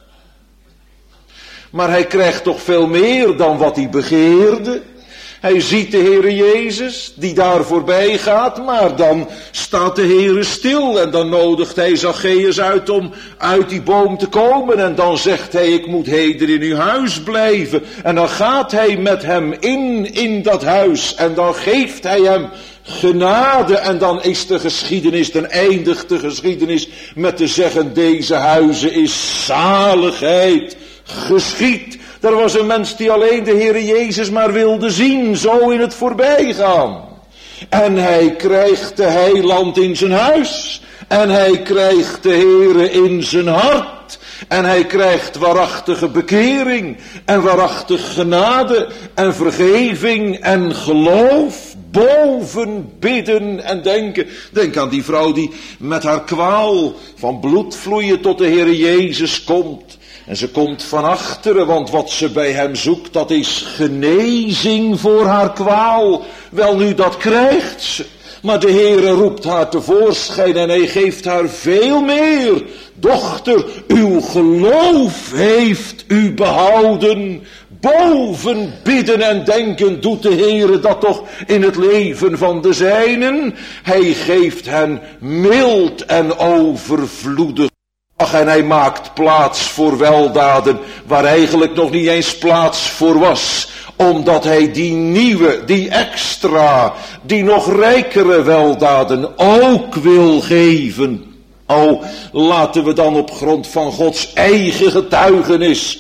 Maar hij krijgt toch veel meer dan wat hij begeerde. Hij ziet de Heere Jezus, die daar voorbij gaat, maar dan staat de Heere stil en dan nodigt hij Zacchaeus uit om uit die boom te komen. En dan zegt hij, ik moet heden in uw huis blijven. En dan gaat hij met hem in, in dat huis en dan geeft hij hem genade. En dan is de geschiedenis, dan eindigt de geschiedenis met te zeggen, deze huizen is zaligheid geschied. Er was een mens die alleen de Heere Jezus maar wilde zien, zo in het voorbijgaan. En hij krijgt de heiland in zijn huis. En hij krijgt de Heere in zijn hart. En hij krijgt waarachtige bekering. En waarachtig genade. En vergeving en geloof. Boven bidden en denken. Denk aan die vrouw die met haar kwaal van bloedvloeien tot de Heere Jezus komt. En ze komt van achteren, want wat ze bij hem zoekt, dat is genezing voor haar kwaal. Wel nu, dat krijgt ze. Maar de Heere roept haar tevoorschijn en hij geeft haar veel meer. Dochter, uw geloof heeft u behouden. Boven bidden en denken doet de Heere dat toch in het leven van de zijnen. Hij geeft hen mild en overvloedig. En hij maakt plaats voor weldaden waar eigenlijk nog niet eens plaats voor was. Omdat hij die nieuwe, die extra, die nog rijkere weldaden ook wil geven. Oh, laten we dan op grond van Gods eigen getuigenis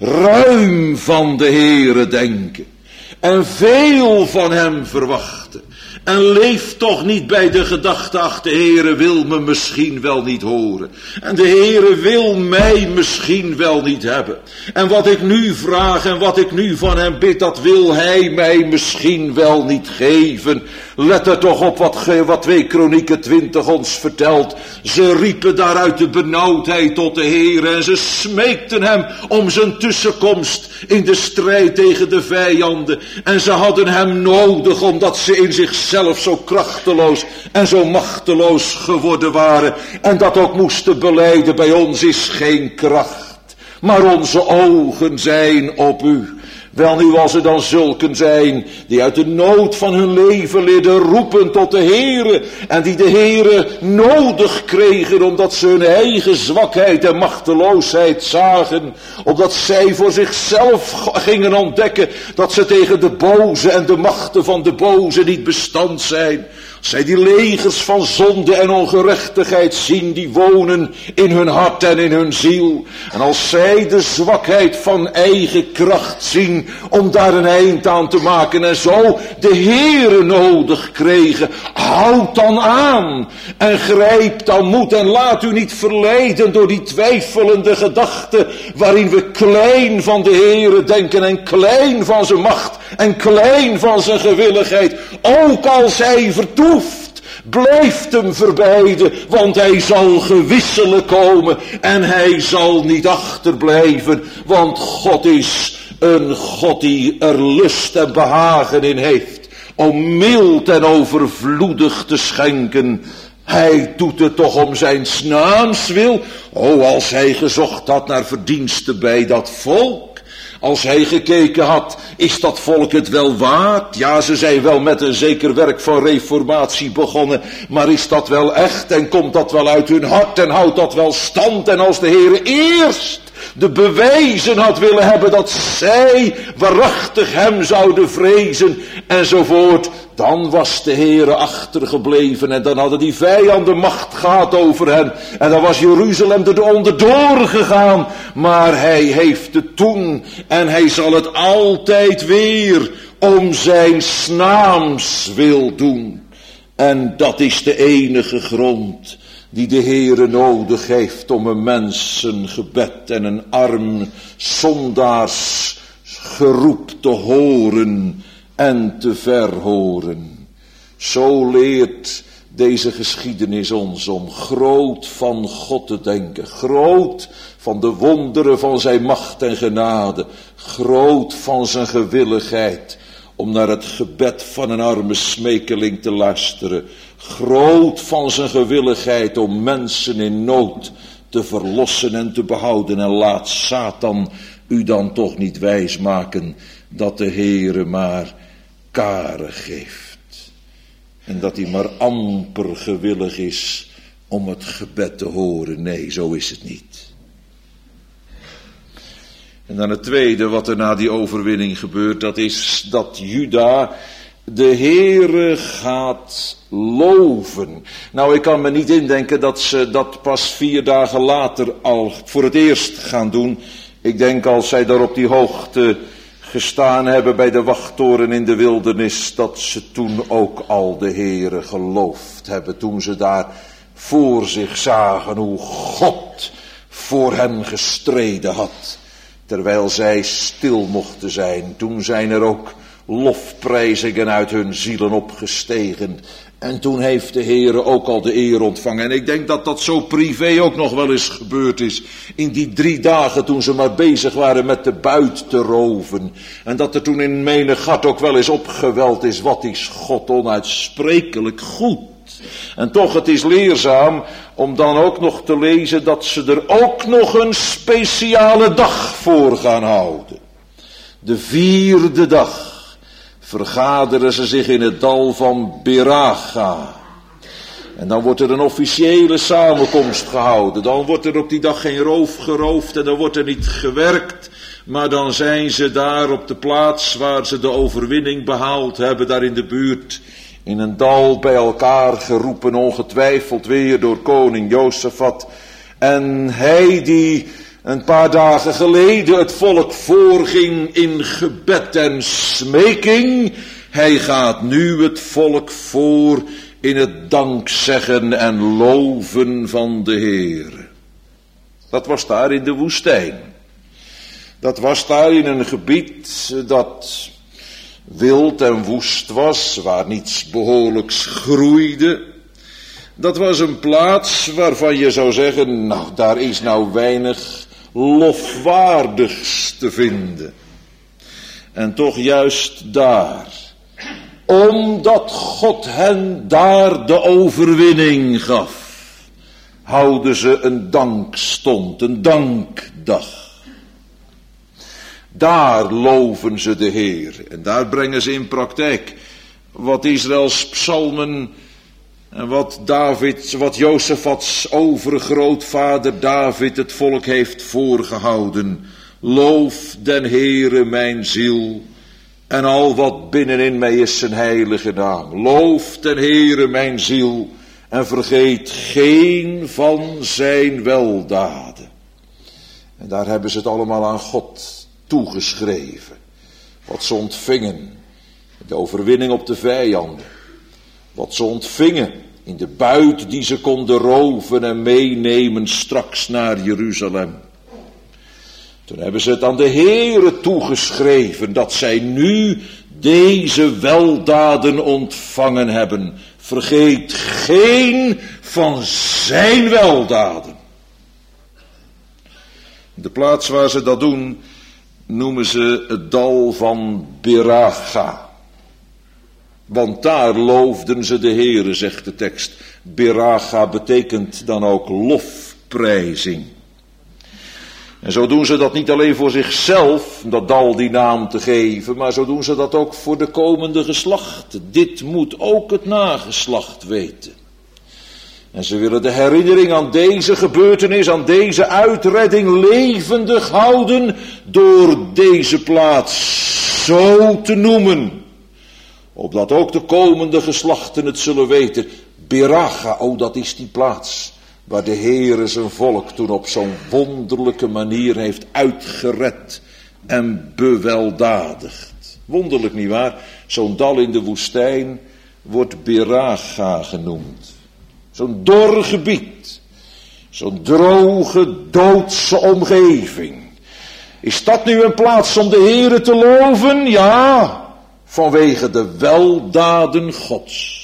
ruim van de Heere denken. En veel van hem verwachten. En leef toch niet bij de gedachte, ach, de Heere wil me misschien wel niet horen. En de Heere wil mij misschien wel niet hebben. En wat ik nu vraag en wat ik nu van hem bid, dat wil hij mij misschien wel niet geven. Let er toch op wat, wat twee Kronieken twintig ons vertelt. Ze riepen daaruit de benauwdheid tot de Heere en ze smeekten hem om zijn tussenkomst in de strijd tegen de vijanden. En ze hadden hem nodig omdat ze in zichzelf zo krachteloos en zo machteloos geworden waren. En dat ook moesten belijden, bij ons is geen kracht, maar onze ogen zijn op u. Wel nu, als er dan zulken zijn die uit de nood van hun leven leden roepen tot de Heere en die de Heere nodig kregen omdat ze hun eigen zwakheid en machteloosheid zagen, omdat zij voor zichzelf gingen ontdekken dat ze tegen de boze en de machten van de boze niet bestand zijn. Zij die legers van zonde en ongerechtigheid zien, die wonen in hun hart en in hun ziel. En als zij de zwakheid van eigen kracht zien om daar een eind aan te maken en zo de Heere nodig kregen, houd dan aan en grijp dan moed en laat u niet verleiden door die twijfelende gedachten waarin we klein van de Heere denken en klein van zijn macht en klein van zijn gewilligheid. Ook als hij vertoeft, blijft hem verbijden, want hij zal gewisselijk komen en hij zal niet achterblijven, want God is een God die er lust en behagen in heeft om mild en overvloedig te schenken. Hij doet het toch om zijn naams wil. Oh, als hij gezocht had naar verdiensten bij dat volk. Als hij gekeken had, is dat volk het wel waard? Ja, ze zijn wel met een zeker werk van reformatie begonnen, maar is dat wel echt en komt dat wel uit hun hart en houdt dat wel stand? En als de Heere eerst de bewijzen had willen hebben dat zij waarachtig hem zouden vrezen enzovoort, dan was de Heere achtergebleven en dan hadden die vijanden macht gehad over hen en dan was Jeruzalem er onderdoor gegaan. Maar hij heeft het toen en hij zal het altijd weer om zijn naams wil doen. En dat is de enige grond die de Heere nodig heeft om een mensengebed en een arm zondaars geroep te horen en te verhoren. Zo leert deze geschiedenis ons om groot van God te denken, groot van de wonderen van zijn macht en genade, groot van zijn gewilligheid om naar het gebed van een arme smekeling te luisteren, groot van zijn gewilligheid om mensen in nood te verlossen en te behouden. En laat Satan u dan toch niet wijsmaken dat de Heere maar karen geeft. En dat hij maar amper gewillig is om het gebed te horen. Nee, zo is het niet. En dan het tweede wat er na die overwinning gebeurt, dat is dat Juda de Heere gaat loven. Nou, ik kan me niet indenken dat ze dat pas vier dagen later al voor het eerst gaan doen. Ik denk als zij daar op die hoogte gestaan hebben bij de wachttoren in de wildernis, dat ze toen ook al de Heere geloofd hebben. Toen ze daar voor zich zagen hoe God voor hen gestreden had. Terwijl zij stil mochten zijn. Toen zijn er ook lofprijzingen uit hun zielen opgestegen. En toen heeft de Heere ook al de eer ontvangen. En ik denk dat dat zo privé ook nog wel eens gebeurd is. In die drie dagen toen ze maar bezig waren met de buit te roven. En dat er toen in menig gat ook wel eens opgeweld is. Wat is God onuitsprekelijk goed. En toch, het is leerzaam om dan ook nog te lezen dat ze er ook nog een speciale dag voor gaan houden. De vierde dag vergaderen ze zich in het dal van Beraga. En dan wordt er een officiële samenkomst gehouden. Dan wordt er op die dag geen roof geroofd en dan wordt er niet gewerkt. Maar dan zijn ze daar op de plaats waar ze de overwinning behaald hebben, daar in de buurt. In een dal bij elkaar geroepen, ongetwijfeld weer door koning Josafat. En hij die een paar dagen geleden het volk voorging in gebed en smeking, hij gaat nu het volk voor in het dankzeggen en loven van de Heere. Dat was daar in de woestijn. Dat was daar in een gebied dat wild en woest was, waar niets behoorlijks groeide. Dat was een plaats waarvan je zou zeggen, nou, daar is nou weinig lofwaardigs te vinden. En toch juist daar, omdat God hen daar de overwinning gaf, houden ze een dankstond, een dankdag. Daar loven ze de Heer en daar brengen ze in praktijk wat Israëls psalmen en wat David, wat Josafats overgrootvader David het volk heeft voorgehouden. Loof den Heere mijn ziel en al wat binnenin mij is zijn heilige naam. Loof den Heere mijn ziel en vergeet geen van zijn weldaden. En daar hebben ze het allemaal aan God toegeschreven. Wat ze ontvingen, de overwinning op de vijanden. Wat ze ontvingen in de buit die ze konden roven en meenemen straks naar Jeruzalem. Toen hebben ze het aan de Heere toegeschreven dat zij nu deze weldaden ontvangen hebben. Vergeet geen van zijn weldaden. De plaats waar ze dat doen noemen ze het dal van Beraga. Want daar loofden ze de Heere, zegt de tekst. Beraga betekent dan ook lofprijzing. En zo doen ze dat niet alleen voor zichzelf, dat dal die naam te geven, maar zo doen ze dat ook voor de komende geslachten. Dit moet ook het nageslacht weten. En ze willen de herinnering aan deze gebeurtenis, aan deze uitredding levendig houden door deze plaats zo te noemen. Opdat ook de komende geslachten het zullen weten. Beraga, oh dat is die plaats waar de Heere zijn volk toen op zo'n wonderlijke manier heeft uitgered en beweldadigd. Wonderlijk nietwaar? Zo'n dal in de woestijn wordt Beraga genoemd. Zo'n dor gebied. Zo'n droge, doodse omgeving. Is dat nu een plaats om de Heere te loven? Ja, vanwege de weldaden Gods.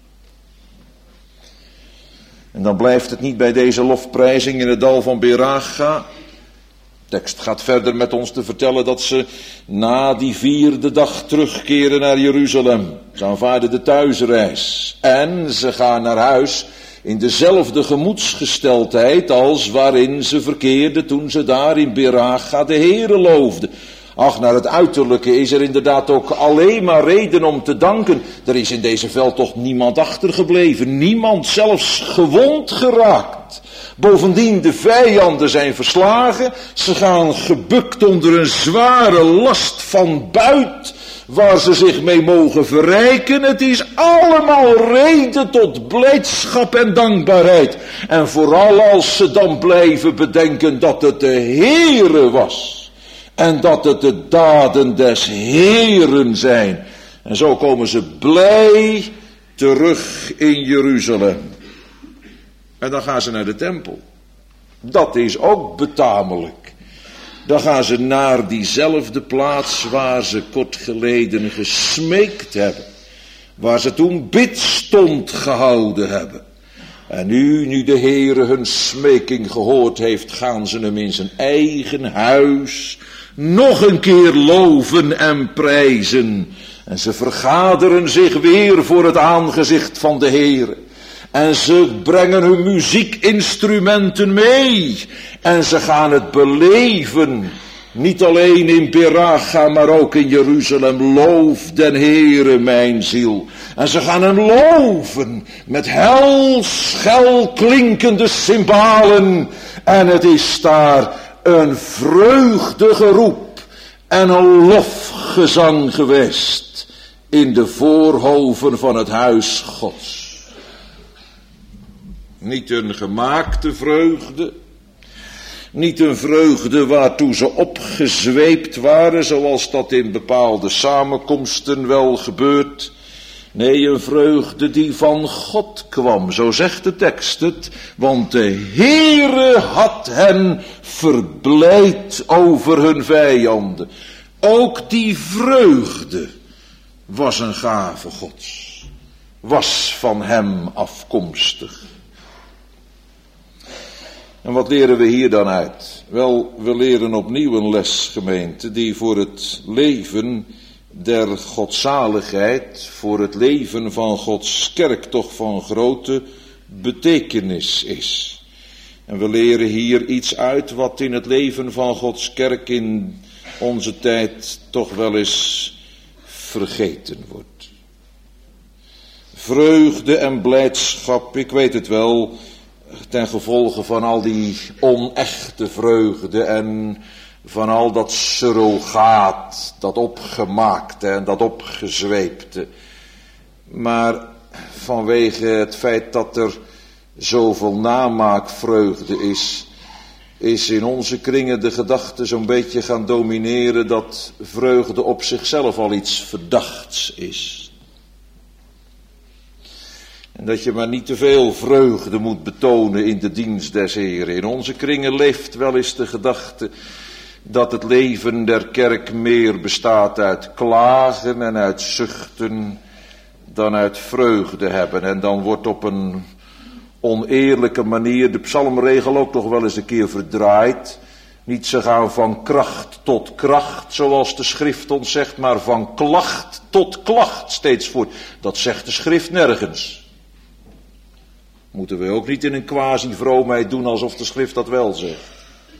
En dan blijft het niet bij deze lofprijzing in het dal van Beracha. De tekst gaat verder met ons te vertellen dat ze na die vierde dag terugkeren naar Jeruzalem. Ze aanvaarden de thuisreis. En ze gaan naar huis in dezelfde gemoedsgesteldheid als waarin ze verkeerden toen ze daar in Beracha de Heere loofden. Ach, naar het uiterlijke is er inderdaad ook alleen maar reden om te danken. Er is in deze veld toch niemand achtergebleven. Niemand zelfs gewond geraakt. Bovendien, de vijanden zijn verslagen. Ze gaan gebukt onder een zware last van buit, waar ze zich mee mogen verrijken. Het is allemaal reden tot blijdschap en dankbaarheid. En vooral als ze dan blijven bedenken dat het de Heere was. En dat het de daden des Heeren zijn. En zo komen ze blij terug in Jeruzalem. En dan gaan ze naar de tempel. Dat is ook betamelijk. Dan gaan ze naar diezelfde plaats waar ze kort geleden gesmeekt hebben. Waar ze toen bidstond gehouden hebben. En nu, nu de Heere hun smeking gehoord heeft, gaan ze hem in zijn eigen huis nog een keer loven en prijzen. En ze vergaderen zich weer voor het aangezicht van de Heere. En ze brengen hun muziekinstrumenten mee. En ze gaan het beleven. Niet alleen in Beracha, maar ook in Jeruzalem. Loof den Heere, mijn ziel. En ze gaan hem loven met helschel klinkende cymbalen. En het is daar een vreugdegeroep en een lofgezang geweest in de voorhoven van het huis Gods. Niet een gemaakte vreugde, niet een vreugde waartoe ze opgezweept waren, zoals dat in bepaalde samenkomsten wel gebeurt. Nee, een vreugde die van God kwam, zo zegt de tekst het, want de Heere had hen verblijd over hun vijanden. Ook die vreugde was een gave Gods, was van hem afkomstig. En wat leren we hier dan uit? Wel, we leren opnieuw een les, gemeente, die voor het leven der godzaligheid, voor het leven van Gods kerk toch van grote betekenis is. En we leren hier iets uit wat in het leven van Gods kerk in onze tijd toch wel eens vergeten wordt. Vreugde en blijdschap, ik weet het wel, ten gevolge van al die onechte vreugde en van al dat surrogaat, dat opgemaakte en dat opgezweepte. Maar vanwege het feit dat er zoveel namaakvreugde is, is in onze kringen de gedachte zo'n beetje gaan domineren dat vreugde op zichzelf al iets verdachts is. En dat je maar niet te veel vreugde moet betonen in de dienst des Heren. In onze kringen leeft wel eens de gedachte dat het leven der kerk meer bestaat uit klagen en uit zuchten dan uit vreugde hebben. En dan wordt op een oneerlijke manier de psalmregel ook nog wel eens een keer verdraaid. Niet ze gaan van kracht tot kracht, zoals de schrift ons zegt, maar van klacht tot klacht steeds voort. Dat zegt de schrift nergens. Moeten we ook niet in een quasi-vroomheid doen alsof de schrift dat wel zegt.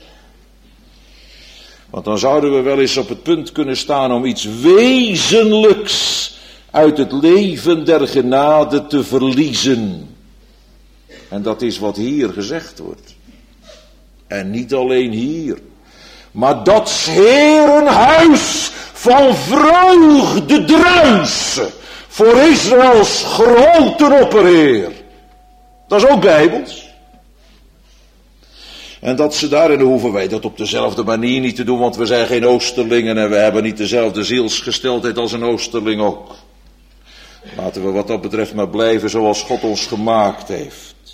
Want dan zouden we wel eens op het punt kunnen staan om iets wezenlijks uit het leven der genade te verliezen. En dat is wat hier gezegd wordt. En niet alleen hier, maar dat 's Heeren huis van vreugde druisen voor Israëls grote opperheer. Dat is ook bijbels. En dat ze daar, en dan hoeven wij dat op dezelfde manier niet te doen, want we zijn geen oosterlingen en we hebben niet dezelfde zielsgesteldheid als een oosterling ook. Laten we wat dat betreft maar blijven zoals God ons gemaakt heeft.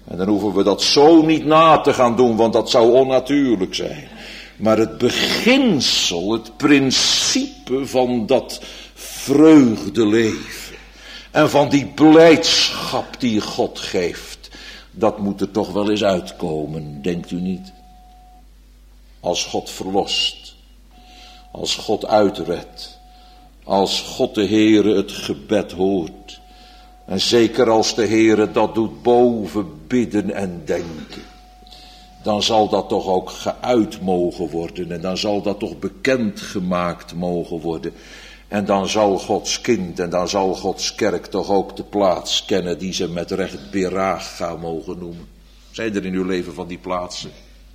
En dan hoeven we dat zo niet na te gaan doen, want dat zou onnatuurlijk zijn. Maar het beginsel, het principe van dat vreugdeleven en van die blijdschap die God geeft, dat moet er toch wel eens uitkomen, denkt u niet? Als God verlost, als God uitredt, als God de Heere het gebed hoort. En zeker als de Heere dat doet boven bidden en denken. Dan zal dat toch ook geuit mogen worden. En dan zal dat toch bekendgemaakt mogen worden. En dan zal Gods kind en dan zal Gods kerk toch ook de plaats kennen die ze met recht Beraga mogen noemen. Zijn er in uw leven van die plaatsen?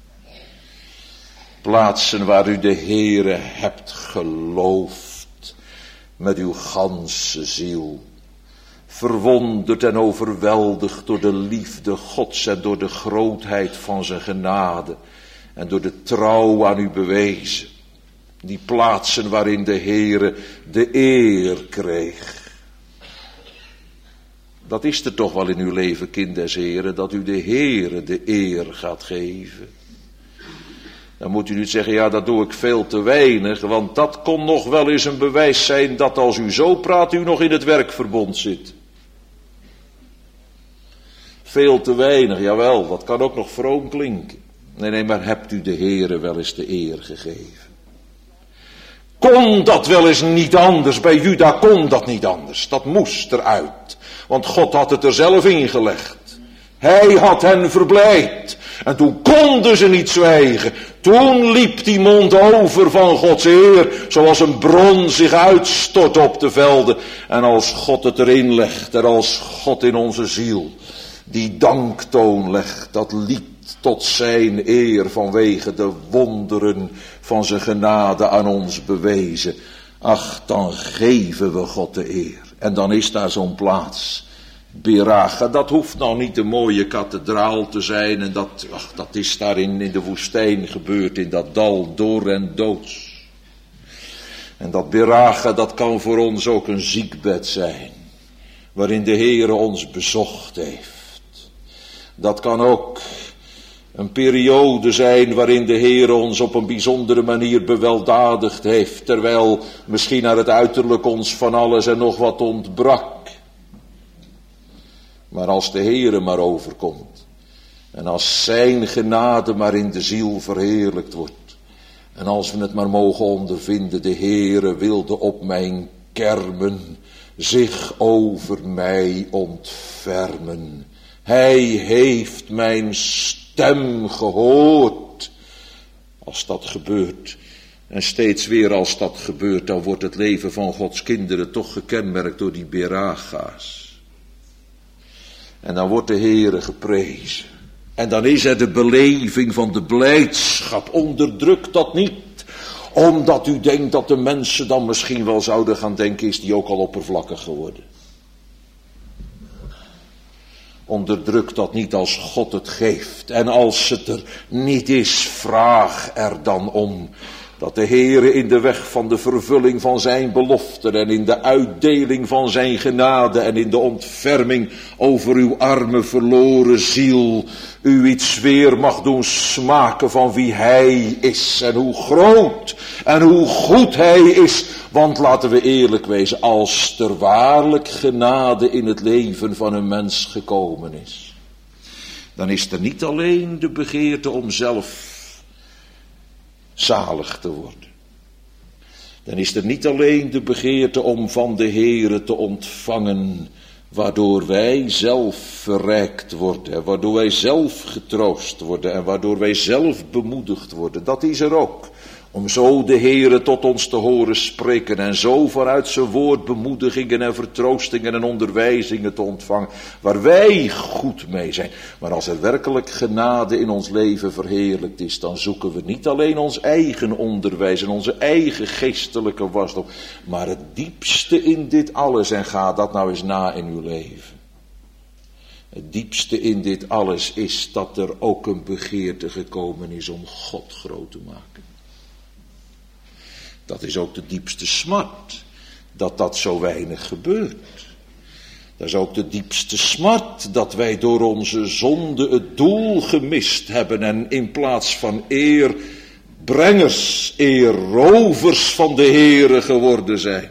Plaatsen waar u de Heere hebt geloofd met uw ganse ziel. Verwonderd en overweldigd door de liefde Gods en door de grootheid van zijn genade en door de trouw aan u bewezen. Die plaatsen waarin de Heere de eer kreeg. Dat is er toch wel in uw leven, kind des Heren, dat u de Heere de eer gaat geven. Dan moet u niet zeggen, ja, dat doe ik veel te weinig, want dat kon nog wel eens een bewijs zijn dat als u zo praat, u nog in het werkverbond zit. Veel te weinig, jawel, dat kan ook nog vroom klinken. Nee, nee, maar hebt u de Heere wel eens de eer gegeven? Kon dat wel eens niet anders? Bij Juda kon dat niet anders. Dat moest eruit. Want God had het er zelf ingelegd. Hij had hen verblijd. En toen konden ze niet zwijgen. Toen liep die mond over van Gods eer. Zoals een bron zich uitstort op de velden. En als God het erin legt. En als God in onze ziel die danktoon legt. Dat lied tot zijn eer vanwege de wonderen van zijn genade aan ons bewezen. Ach, dan geven we God de eer. En dan is daar zo'n plaats. Beraga, dat hoeft nou niet een mooie kathedraal te zijn. En dat, ach, dat is daar in, in de woestijn gebeurd, in dat dal door en doods. En dat Beraga, dat kan voor ons ook een ziekbed zijn. Waarin de Heere ons bezocht heeft. Dat kan ook een periode zijn waarin de Heer ons op een bijzondere manier beweldadigd heeft. Terwijl misschien naar het uiterlijk ons van alles en nog wat ontbrak. Maar als de Heere maar overkomt. En als zijn genade maar in de ziel verheerlijkt wordt. En als we het maar mogen ondervinden. De Heere wilde op mijn kermen zich over mij ontfermen. Hij heeft mijn stem gehoord. Als dat gebeurt, en steeds weer als dat gebeurt, dan wordt het leven van Gods kinderen toch gekenmerkt door die Beraga's. En dan wordt de Heere geprezen. En dan is er de beleving van de blijdschap. Onderdruk dat niet. Omdat u denkt dat de mensen dan misschien wel zouden gaan denken, is die ook al oppervlakkig geworden. Onderdruk dat niet als God het geeft. En als het er niet is, vraag er dan om. Dat de Heere in de weg van de vervulling van zijn beloften en in de uitdeling van zijn genade en in de ontferming over uw arme verloren ziel u iets weer mag doen smaken van wie hij is en hoe groot en hoe goed hij is. Want laten we eerlijk wezen, als er waarlijk genade in het leven van een mens gekomen is, dan is er niet alleen de begeerte om zelf zalig te worden. Dan is er niet alleen de begeerte om van de Heere te ontvangen, waardoor wij zelf verrijkt worden, waardoor wij zelf getroost worden en waardoor wij zelf bemoedigd worden. Dat is er ook. Om zo de Heere tot ons te horen spreken en zo vanuit zijn woord bemoedigingen en vertroostingen en onderwijzingen te ontvangen, waar wij goed mee zijn. Maar als er werkelijk genade in ons leven verheerlijkt is, dan zoeken we niet alleen ons eigen onderwijs en onze eigen geestelijke wasdom, maar het diepste in dit alles. En ga dat nou eens na in uw leven. Het diepste in dit alles is dat er ook een begeerte gekomen is om God groot te maken. Dat is ook de diepste smart, dat dat zo weinig gebeurt. Dat is ook de diepste smart, dat wij door onze zonde het doel gemist hebben en in plaats van eerbrengers, eerrovers van de Heere geworden zijn.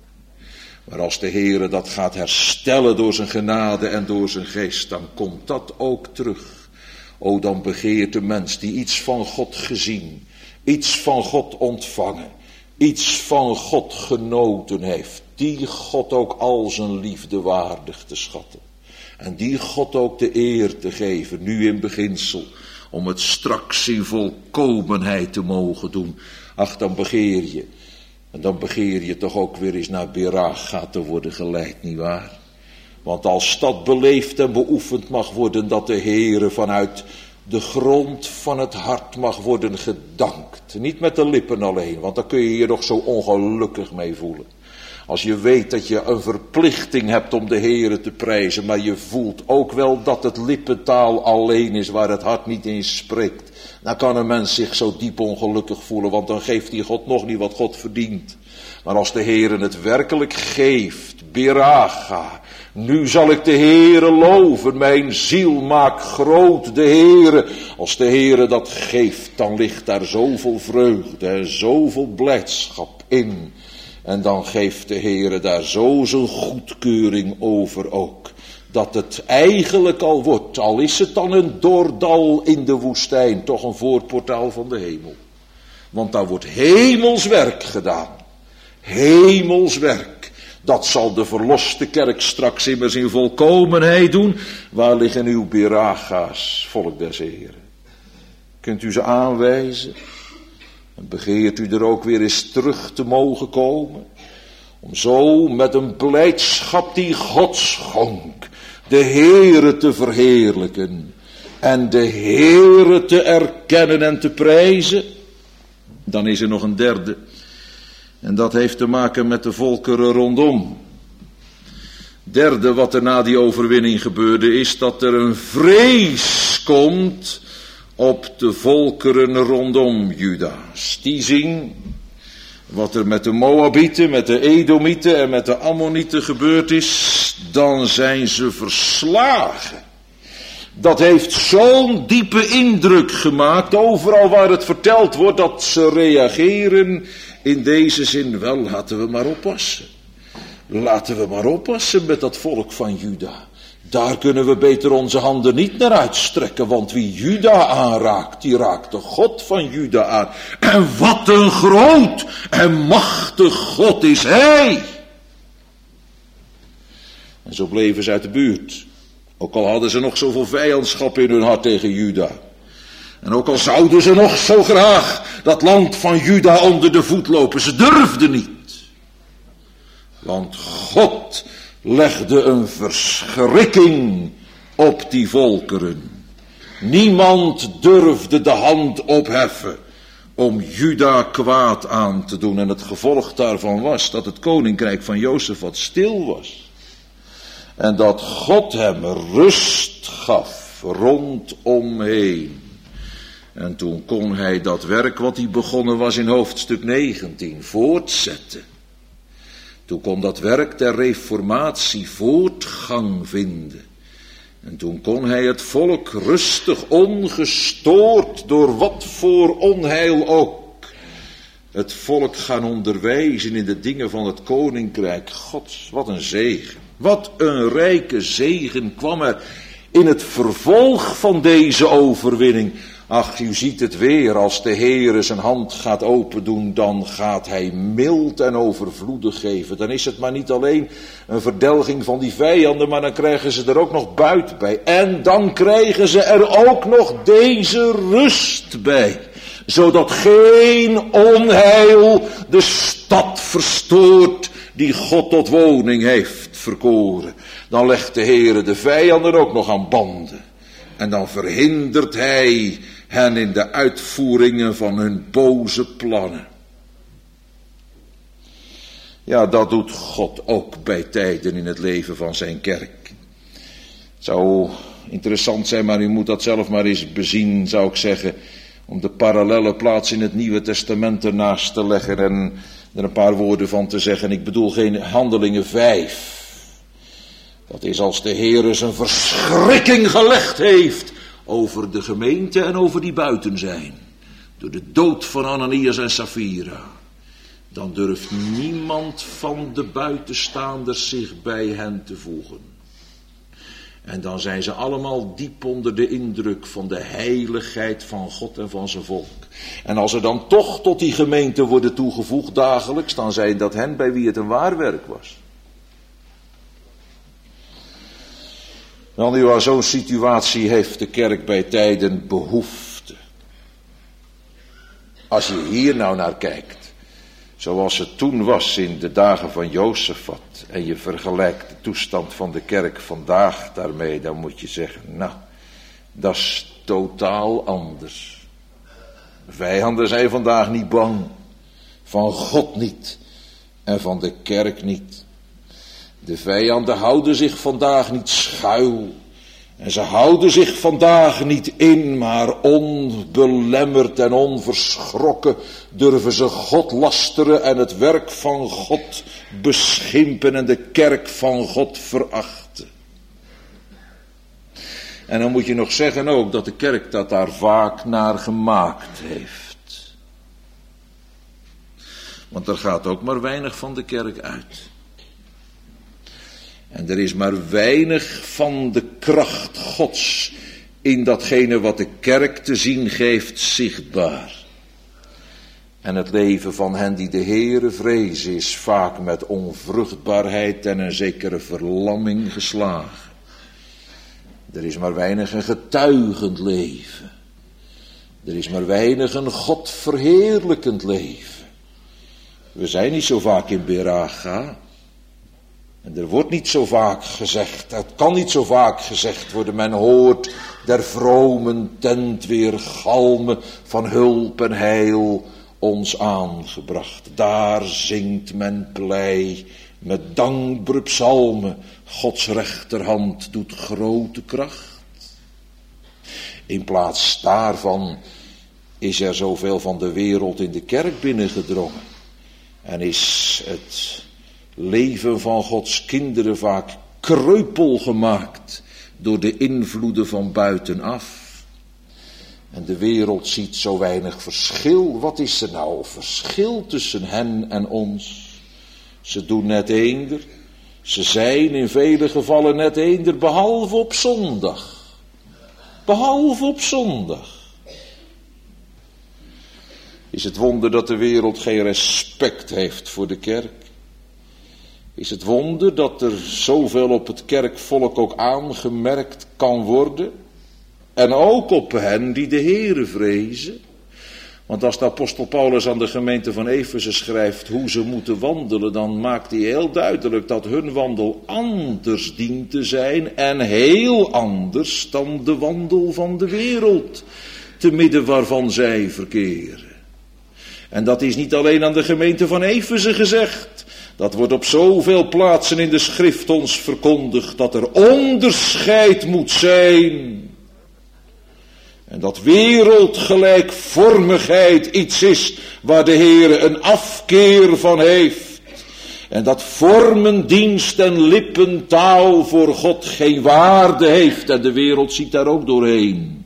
Maar als de Heere dat gaat herstellen door zijn genade en door zijn geest, dan komt dat ook terug. O, dan begeert de mens die iets van God gezien, iets van God ontvangen, iets van God genoten heeft, die God ook al zijn liefde waardig te schatten. En die God ook de eer te geven, nu in beginsel, om het straks in volkomenheid te mogen doen. Ach, dan begeer je. En dan begeer je toch ook weer eens naar Beraga te worden geleid, nietwaar? Want als dat beleefd en beoefend mag worden, dat de Heere vanuit de grond van het hart mag worden gedankt. Niet met de lippen alleen, want daar kun je je nog zo ongelukkig mee voelen. Als je weet dat je een verplichting hebt om de Heere te prijzen, maar je voelt ook wel dat het lippentaal alleen is waar het hart niet in spreekt. Dan kan een mens zich zo diep ongelukkig voelen, want dan geeft hij God nog niet wat God verdient. Maar als de Heere het werkelijk geeft, Beraga, nu zal ik de Heere loven, mijn ziel maakt groot de Heere. Als de Heere dat geeft, dan ligt daar zoveel vreugde en zoveel blijdschap in. En dan geeft de Heere daar zo zijn goedkeuring over ook. Dat het eigenlijk al wordt, al is het dan een doordal in de woestijn, toch een voorportaal van de hemel. Want daar wordt hemels werk gedaan. Hemels werk. Dat zal de verloste kerk straks immers in volkomenheid doen. Waar liggen uw Beraga's, volk des Heren? Kunt u ze aanwijzen? En begeert u er ook weer eens terug te mogen komen? Om zo met een blijdschap die God schonk, de Heere te verheerlijken. En de Heere te erkennen en te prijzen. Dan is er nog een derde. En dat heeft te maken met de volkeren rondom. Derde wat er na die overwinning gebeurde is dat er een vrees komt op de volkeren rondom Juda's. Die zien wat er met de Moabieten, met de Edomieten en met de Ammonieten gebeurd is, dan zijn ze verslagen. Dat heeft zo'n diepe indruk gemaakt, overal waar het verteld wordt, dat ze reageren in deze zin. Wel, laten we maar oppassen. Laten we maar oppassen met dat volk van Juda. Daar kunnen we beter onze handen niet naar uitstrekken, want wie Juda aanraakt, die raakt de God van Juda aan. En wat een groot en machtig God is hij! En zo bleven ze uit de buurt. Ook al hadden ze nog zoveel vijandschap in hun hart tegen Juda. En ook al zouden ze nog zo graag dat land van Juda onder de voet lopen, ze durfden niet. Want God legde een verschrikking op die volkeren. Niemand durfde de hand opheffen om Juda kwaad aan te doen. En het gevolg daarvan was dat het koninkrijk van Jozef wat stil was. En dat God hem rust gaf rondomheen. En toen kon hij dat werk wat hij begonnen was in hoofdstuk negentien voortzetten. Toen kon dat werk der reformatie voortgang vinden. En toen kon hij het volk rustig, ongestoord, door wat voor onheil ook, het volk gaan onderwijzen in de dingen van het koninkrijk Gods. Wat een zegen. Wat een rijke zegen kwam er in het vervolg van deze overwinning. Ach, u ziet het weer, als de Heere zijn hand gaat opendoen, dan gaat hij mild en overvloedig geven. Dan is het maar niet alleen een verdelging van die vijanden, maar dan krijgen ze er ook nog buit bij. En dan krijgen ze er ook nog deze rust bij. Zodat geen onheil de stad verstoort die God tot woning heeft verkoren. Dan legt de Heere de vijanden ook nog aan banden. En dan verhindert hij hen in de uitvoeringen van hun boze plannen. Ja, dat doet God ook bij tijden in het leven van zijn kerk. Het zou interessant zijn, maar u moet dat zelf maar eens bezien, zou ik zeggen, om de parallelle plaats in het Nieuwe Testament ernaast te leggen en er een paar woorden van te zeggen. Ik bedoel geen Handelingen vijf. Dat is als de Heere zijn verschrikking gelegd heeft over de gemeente en over die buiten zijn. Door de dood van Ananias en Safira. Dan durft niemand van de buitenstaanders zich bij hen te voegen. En dan zijn ze allemaal diep onder de indruk van de heiligheid van God en van zijn volk. En als er dan toch tot die gemeente worden toegevoegd dagelijks, dan zijn dat hen bij wie het een waar werk was. Wel nu, aan zo'n situatie heeft de kerk bij tijden behoefte. Als je hier nou naar kijkt, zoals het toen was in de dagen van Jozefat, en je vergelijkt de toestand van de kerk vandaag daarmee, dan moet je zeggen, nou, dat is totaal anders. Vijanden zijn vandaag niet bang, van God niet en van de kerk niet. De vijanden houden zich vandaag niet schuil. En ze houden zich vandaag niet in, maar onbelemmerd en onverschrokken durven ze God lasteren en het werk van God beschimpen en de kerk van God verachten. En dan moet je nog zeggen ook dat de kerk dat daar vaak naar gemaakt heeft. Want er gaat ook maar weinig van de kerk uit. En er is maar weinig van de kracht Gods in datgene wat de kerk te zien geeft zichtbaar. En het leven van hen die de Heere vrezen is vaak met onvruchtbaarheid en een zekere verlamming geslagen. Er is maar weinig een getuigend leven. Er is maar weinig een God verheerlijkend leven. We zijn niet zo vaak in Beraga. En er wordt niet zo vaak gezegd, het kan niet zo vaak gezegd worden, men hoort der vromen tent weer galmen van hulp en heil ons aangebracht. Daar zingt men blij met dankbare psalmen, Gods rechterhand doet grote kracht. In plaats daarvan is er zoveel van de wereld in de kerk binnengedrongen en is het leven van Gods kinderen vaak kreupel gemaakt door de invloeden van buitenaf. En de wereld ziet zo weinig verschil. Wat is er nou verschil tussen hen en ons? Ze doen net eender. Ze zijn in vele gevallen net eender, behalve op zondag. Behalve op zondag. Is het wonder dat de wereld geen respect heeft voor de kerk? Is het wonder dat er zoveel op het kerkvolk ook aangemerkt kan worden? En ook op hen die de Heere vrezen. Want als de apostel Paulus aan de gemeente van Efeze schrijft hoe ze moeten wandelen, dan maakt hij heel duidelijk dat hun wandel anders dient te zijn en heel anders dan de wandel van de wereld, te midden waarvan zij verkeren. En dat is niet alleen aan de gemeente van Efeze gezegd. Dat wordt op zoveel plaatsen in de schrift ons verkondigd, dat er onderscheid moet zijn. En dat wereldgelijkvormigheid iets is waar de Heere een afkeer van heeft. En dat vormendienst en lippentaal voor God geen waarde heeft. En de wereld ziet daar ook doorheen.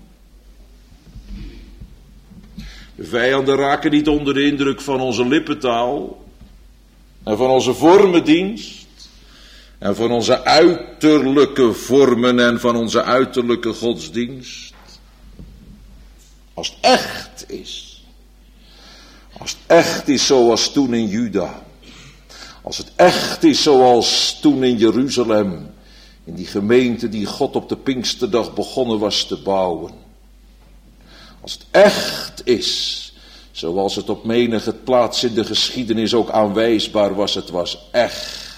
De vijanden raken niet onder de indruk van onze lippentaal. En van onze vormendienst. En van onze uiterlijke vormen en van onze uiterlijke godsdienst. Als het echt is. Als het echt is zoals toen in Juda. Als het echt is zoals toen in Jeruzalem. In die gemeente die God op de Pinksterdag begonnen was te bouwen. Als het echt is. Zoals het op menige plaats in de geschiedenis ook aanwijsbaar was. Het was echt.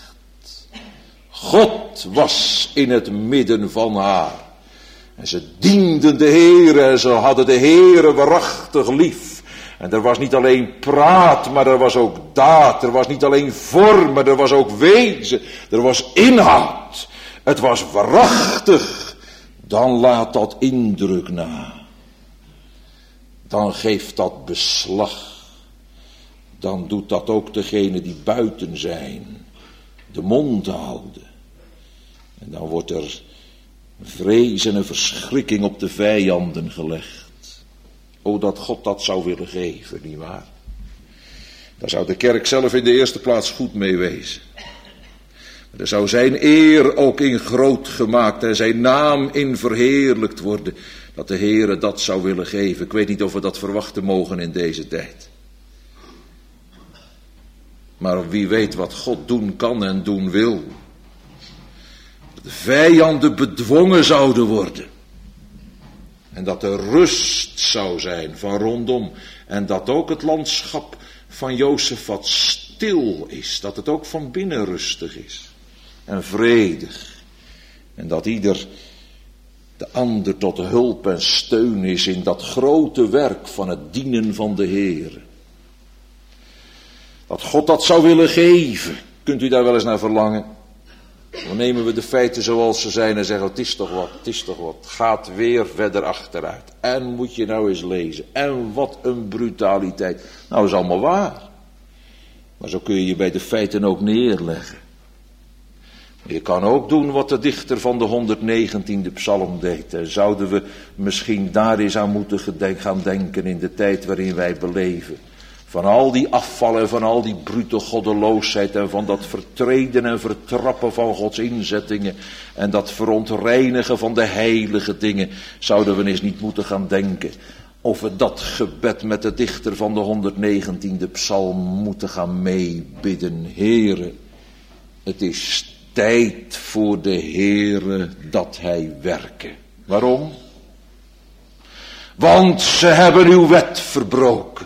God was in het midden van haar. En ze dienden de Heere en ze hadden de Heere waarachtig lief. En er was niet alleen praat, maar er was ook daad. Er was niet alleen vorm, maar er was ook wezen. Er was inhoud. Het was waarachtig. Dan laat dat indruk na. Dan geeft dat beslag. Dan doet dat ook degene die buiten zijn de mond houden. En En dan wordt er vrees en een verschrikking op de vijanden gelegd. O, dat God dat zou willen geven, nietwaar? Daar zou de kerk zelf in de eerste plaats goed mee wezen. Er zou zijn eer ook in groot gemaakt en zijn naam in verheerlijkt worden. Dat de Heere dat zou willen geven. Ik weet niet of we dat verwachten mogen in deze tijd. Maar wie weet wat God doen kan en doen wil. Dat de vijanden bedwongen zouden worden. En dat er rust zou zijn van rondom. En dat ook het landschap van Jozefat stil is. Dat het ook van binnen rustig is. En vredig. En dat ieder de ander tot hulp en steun is in dat grote werk van het dienen van de Heere. Dat God dat zou willen geven. Kunt u daar wel eens naar verlangen? Dan nemen we de feiten zoals ze zijn en zeggen, het is toch wat, het is toch wat. Het gaat weer verder achteruit. En moet je nou eens lezen. En wat een brutaliteit. Nou, is allemaal waar. Maar zo kun je je bij de feiten ook neerleggen. Je kan ook doen wat de dichter van de honderdnegentiende psalm deed. En zouden we misschien daar eens aan moeten gaan denken in de tijd waarin wij beleven. Van al die afvallen, van al die brute goddeloosheid en van dat vertreden en vertrappen van Gods inzettingen. En dat verontreinigen van de heilige dingen. Zouden we eens niet moeten gaan denken of we dat gebed met de dichter van de honderdnegentiende psalm moeten gaan meebidden. Heere, het is tijd voor de Heere dat hij werke. Waarom? Want ze hebben uw wet verbroken.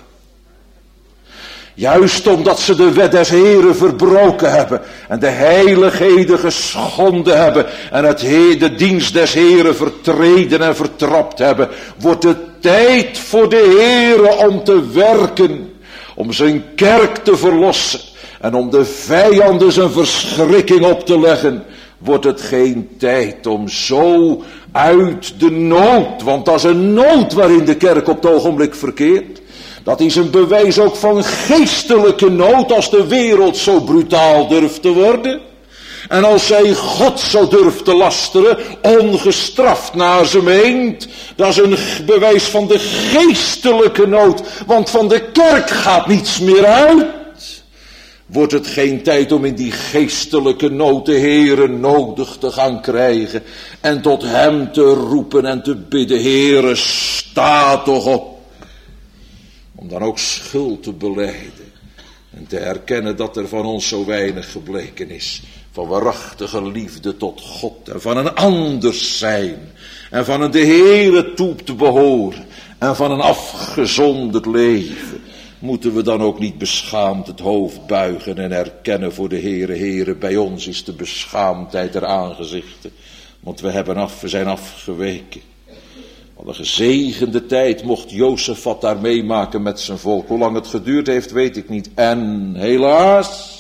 Juist omdat ze de wet des Heeren verbroken hebben. En de heiligheden geschonden hebben. En het he- de dienst des Heeren vertreden en vertrapt hebben. Wordt het tijd voor de Heere om te werken. Om zijn kerk te verlossen. En om de vijanden zijn verschrikking op te leggen. Wordt het geen tijd om zo uit de nood. Want dat is een nood waarin de kerk op het ogenblik verkeert. Dat is een bewijs ook van geestelijke nood als de wereld zo brutaal durft te worden. En als zij God zo durft te lasteren, ongestraft naar ze meent. Dat is een bewijs van de geestelijke nood. Want van de kerk gaat niets meer uit. Wordt het geen tijd om in die geestelijke nood de Heere nodig te gaan krijgen. En tot hem te roepen en te bidden. Heere, sta toch op. Om dan ook schuld te belijden. En te erkennen dat er van ons zo weinig gebleken is. Van waarachtige liefde tot God. En van een anders zijn. En van een de Heere toe te behoren. En van een afgezonderd leven. Moeten we dan ook niet beschaamd het hoofd buigen en erkennen voor de Heere. Heere, bij ons is de beschaamdheid der aangezichten. Want we, hebben af, we zijn afgeweken. Wat een gezegende tijd mocht Jozefat daar meemaken met zijn volk. Hoe lang het geduurd heeft, weet ik niet. En helaas,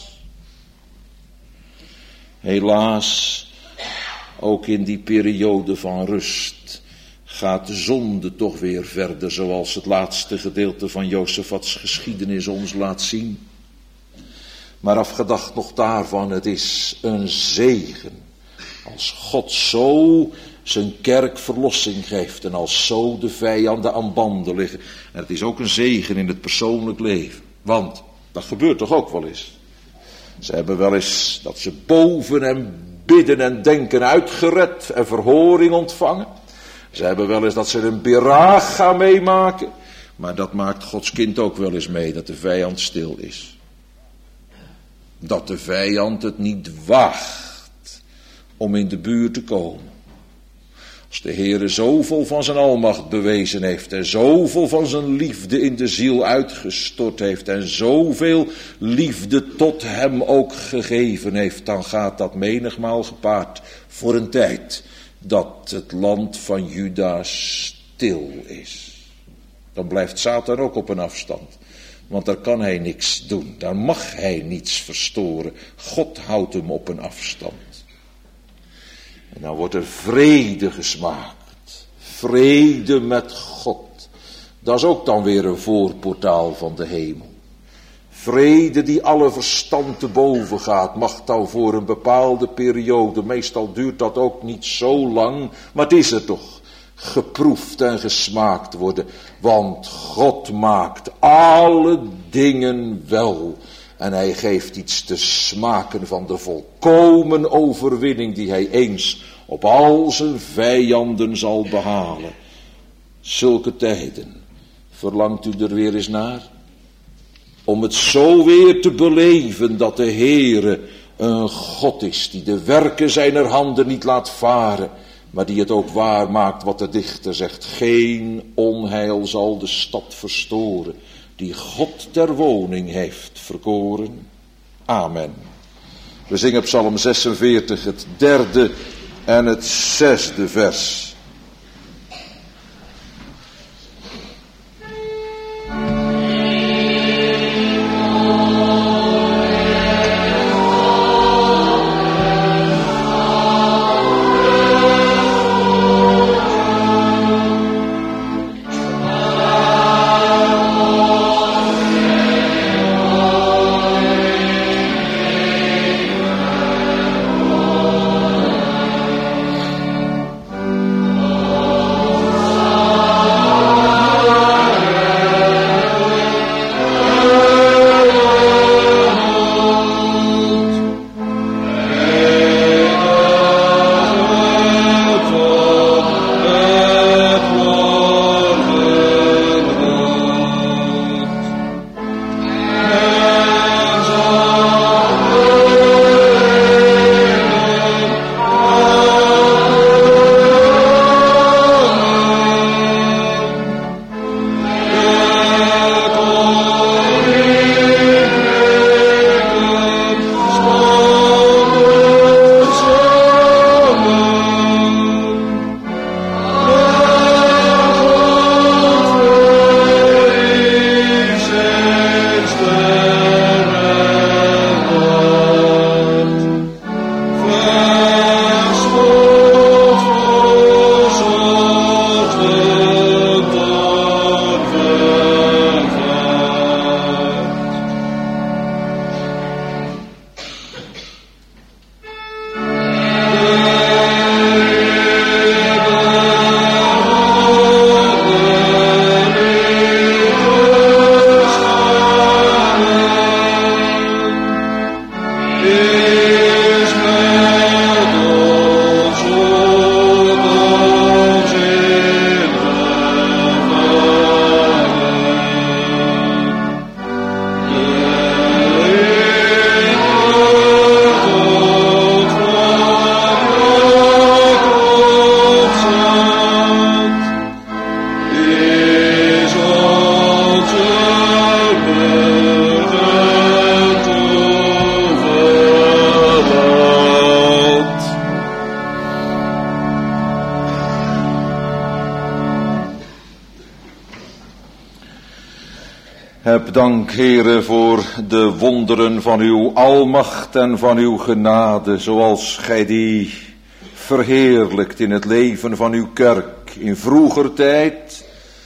helaas, ook in die periode van rust gaat de zonde toch weer verder, zoals het laatste gedeelte van Jozefats geschiedenis ons laat zien. Maar afgedacht nog daarvan, het is een zegen als God zo zijn kerk verlossing geeft en als zo de vijanden aan banden liggen. En het is ook een zegen in het persoonlijk leven. Want, dat gebeurt toch ook wel eens. Ze hebben wel eens dat ze boven en bidden en denken uitgered en verhoring ontvangen. Ze hebben wel eens dat ze een beraag gaan meemaken. Maar dat maakt Gods kind ook wel eens mee, dat de vijand stil is. Dat de vijand het niet waagt om in de buurt te komen. Als de Heere zoveel van zijn almacht bewezen heeft en zoveel van zijn liefde in de ziel uitgestort heeft en zoveel liefde tot hem ook gegeven heeft, dan gaat dat menigmaal gepaard voor een tijd dat het land van Juda stil is. Dan blijft Satan ook op een afstand, want daar kan hij niks doen, daar mag hij niets verstoren. God houdt hem op een afstand. En dan wordt er vrede gesmaakt. Vrede met God. Dat is ook dan weer een voorportaal van de hemel. Vrede die alle verstand te boven gaat, mag nou voor een bepaalde periode, meestal duurt dat ook niet zo lang, maar het is er toch, geproefd en gesmaakt worden. Want God maakt alle dingen wel. En hij geeft iets te smaken van de volkomen overwinning die hij eens op al zijn vijanden zal behalen. Zulke tijden, verlangt u er weer eens naar? Om het zo weer te beleven dat de Heere een God is die de werken zijner handen niet laat varen, maar die het ook waar maakt wat de dichter zegt. Geen onheil zal de stad verstoren, die God ter woning heeft verkoren. Amen. We zingen Psalm zesenveertig, het derde en het zesde vers. Heb dank, Heere, voor de wonderen van uw almacht en van uw genade, zoals gij die verheerlijkt in het leven van uw kerk, in vroeger tijd,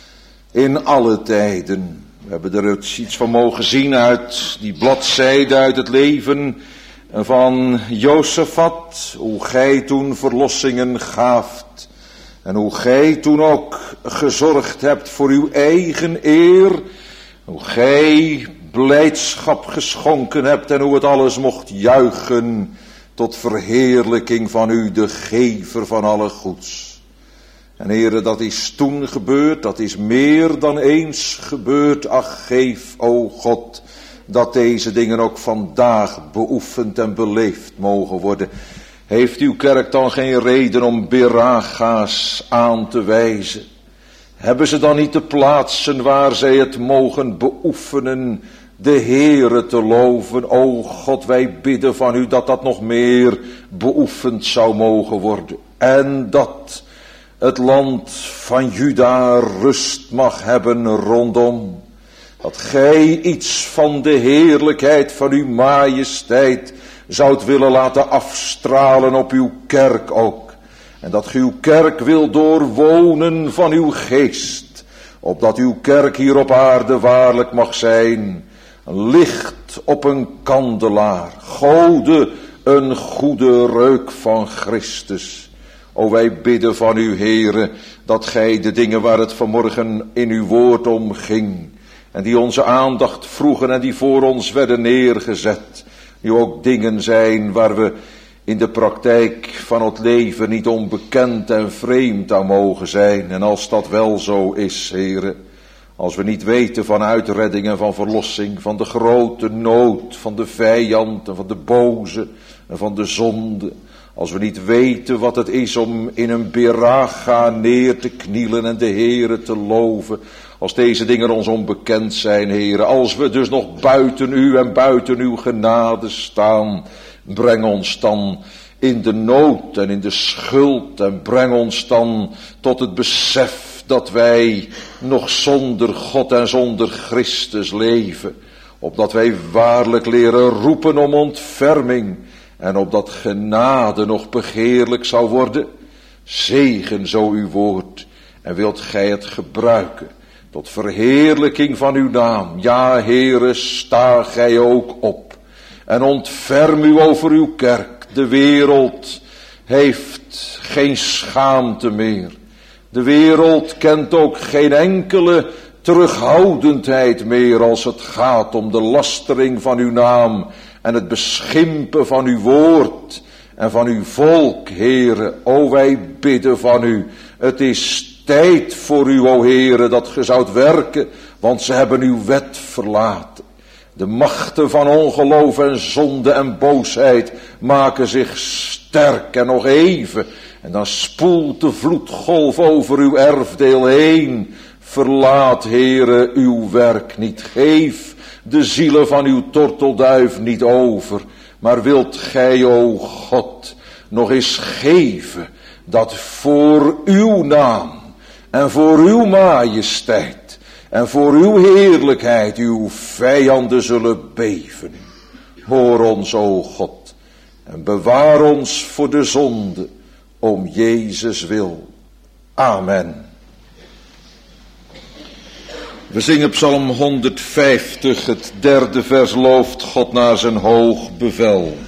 in alle tijden. We hebben er iets van mogen zien uit die bladzijde, uit het leven van Josafat, hoe gij toen verlossingen gaaft en hoe gij toen ook gezorgd hebt voor uw eigen eer, hoe gij blijdschap geschonken hebt en hoe het alles mocht juichen tot verheerlijking van u, de gever van alle goeds. En Heere, dat is toen gebeurd, dat is meer dan eens gebeurd. Ach, geef, o God, dat deze dingen ook vandaag beoefend en beleefd mogen worden. Heeft uw kerk dan geen reden om beraga's aan te wijzen? Hebben ze dan niet de plaatsen waar zij het mogen beoefenen, de Heere te loven? O God, wij bidden van u dat dat nog meer beoefend zou mogen worden. En dat het land van Juda rust mag hebben rondom. Dat gij iets van de heerlijkheid van uw majesteit zoudt willen laten afstralen op uw kerk ook. En dat uw kerk wil doorwonen van uw geest, opdat uw kerk hier op aarde waarlijk mag zijn licht op een kandelaar, gode een goede reuk van Christus. O, wij bidden van u, Heere, dat gij de dingen waar het vanmorgen in uw woord om ging, en die onze aandacht vroegen en die voor ons werden neergezet, die ook dingen zijn waar we in de praktijk van het leven niet onbekend en vreemd aan mogen zijn. En als dat wel zo is, Heere, als we niet weten van uitredding en van verlossing, van de grote nood, van de vijand en van de boze en van de zonde, als we niet weten wat het is om in een beraga neer te knielen en de Heere te loven, als deze dingen ons onbekend zijn, Heere, als we dus nog buiten u en buiten uw genade staan, breng ons dan in de nood en in de schuld en breng ons dan tot het besef dat wij nog zonder God en zonder Christus leven, opdat wij waarlijk leren roepen om ontferming en opdat genade nog begeerlijk zou worden. Zegen zo uw woord en wilt gij het gebruiken tot verheerlijking van uw naam. Ja, Heere, sta gij ook op en ontferm u over uw kerk. De wereld heeft geen schaamte meer. De wereld kent ook geen enkele terughoudendheid meer als het gaat om de lastering van uw naam en het beschimpen van uw woord en van uw volk, Heere. O, wij bidden van u. Het is tijd voor u, o Heere, dat ge zoudt werken, want ze hebben uw wet verlaten. De machten van ongeloof en zonde en boosheid maken zich sterk en nog even. En dan spoelt de vloedgolf over uw erfdeel heen. Verlaat, Heere, uw werk niet. Geef de zielen van uw tortelduif niet over. Maar wilt gij, o God, nog eens geven dat voor uw naam en voor uw majesteit en voor uw heerlijkheid uw vijanden zullen beven. Hoor ons, o God, en bewaar ons voor de zonde, om Jezus wil. Amen. We zingen Psalm honderdvijftig, het derde vers, looft God naar zijn hoog bevel.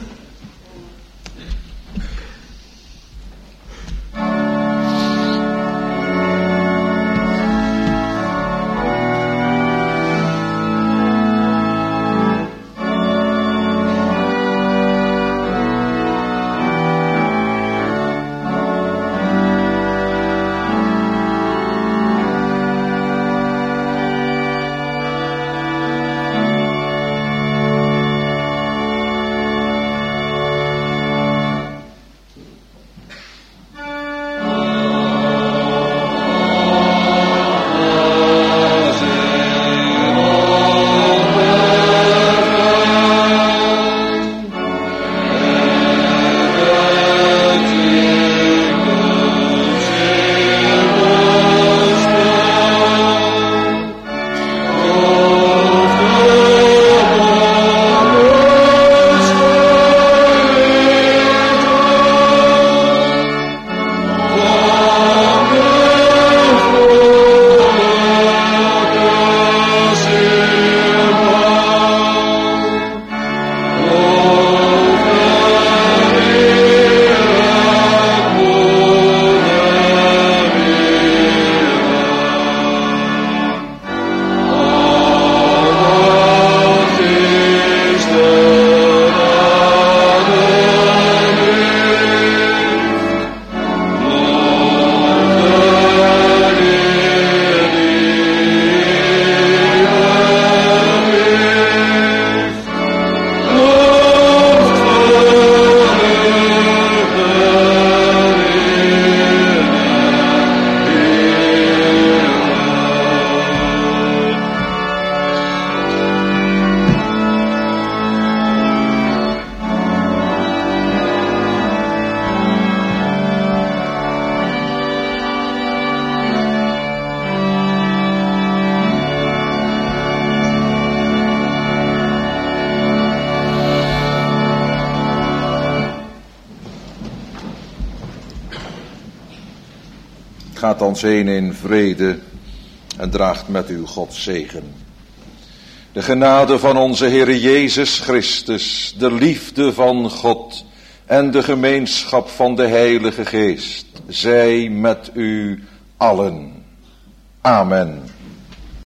Gaat dan heen in vrede en draagt met u Gods zegen. De genade van onze Heere Jezus Christus, de liefde van God en de gemeenschap van de Heilige Geest, zij met u allen. Amen.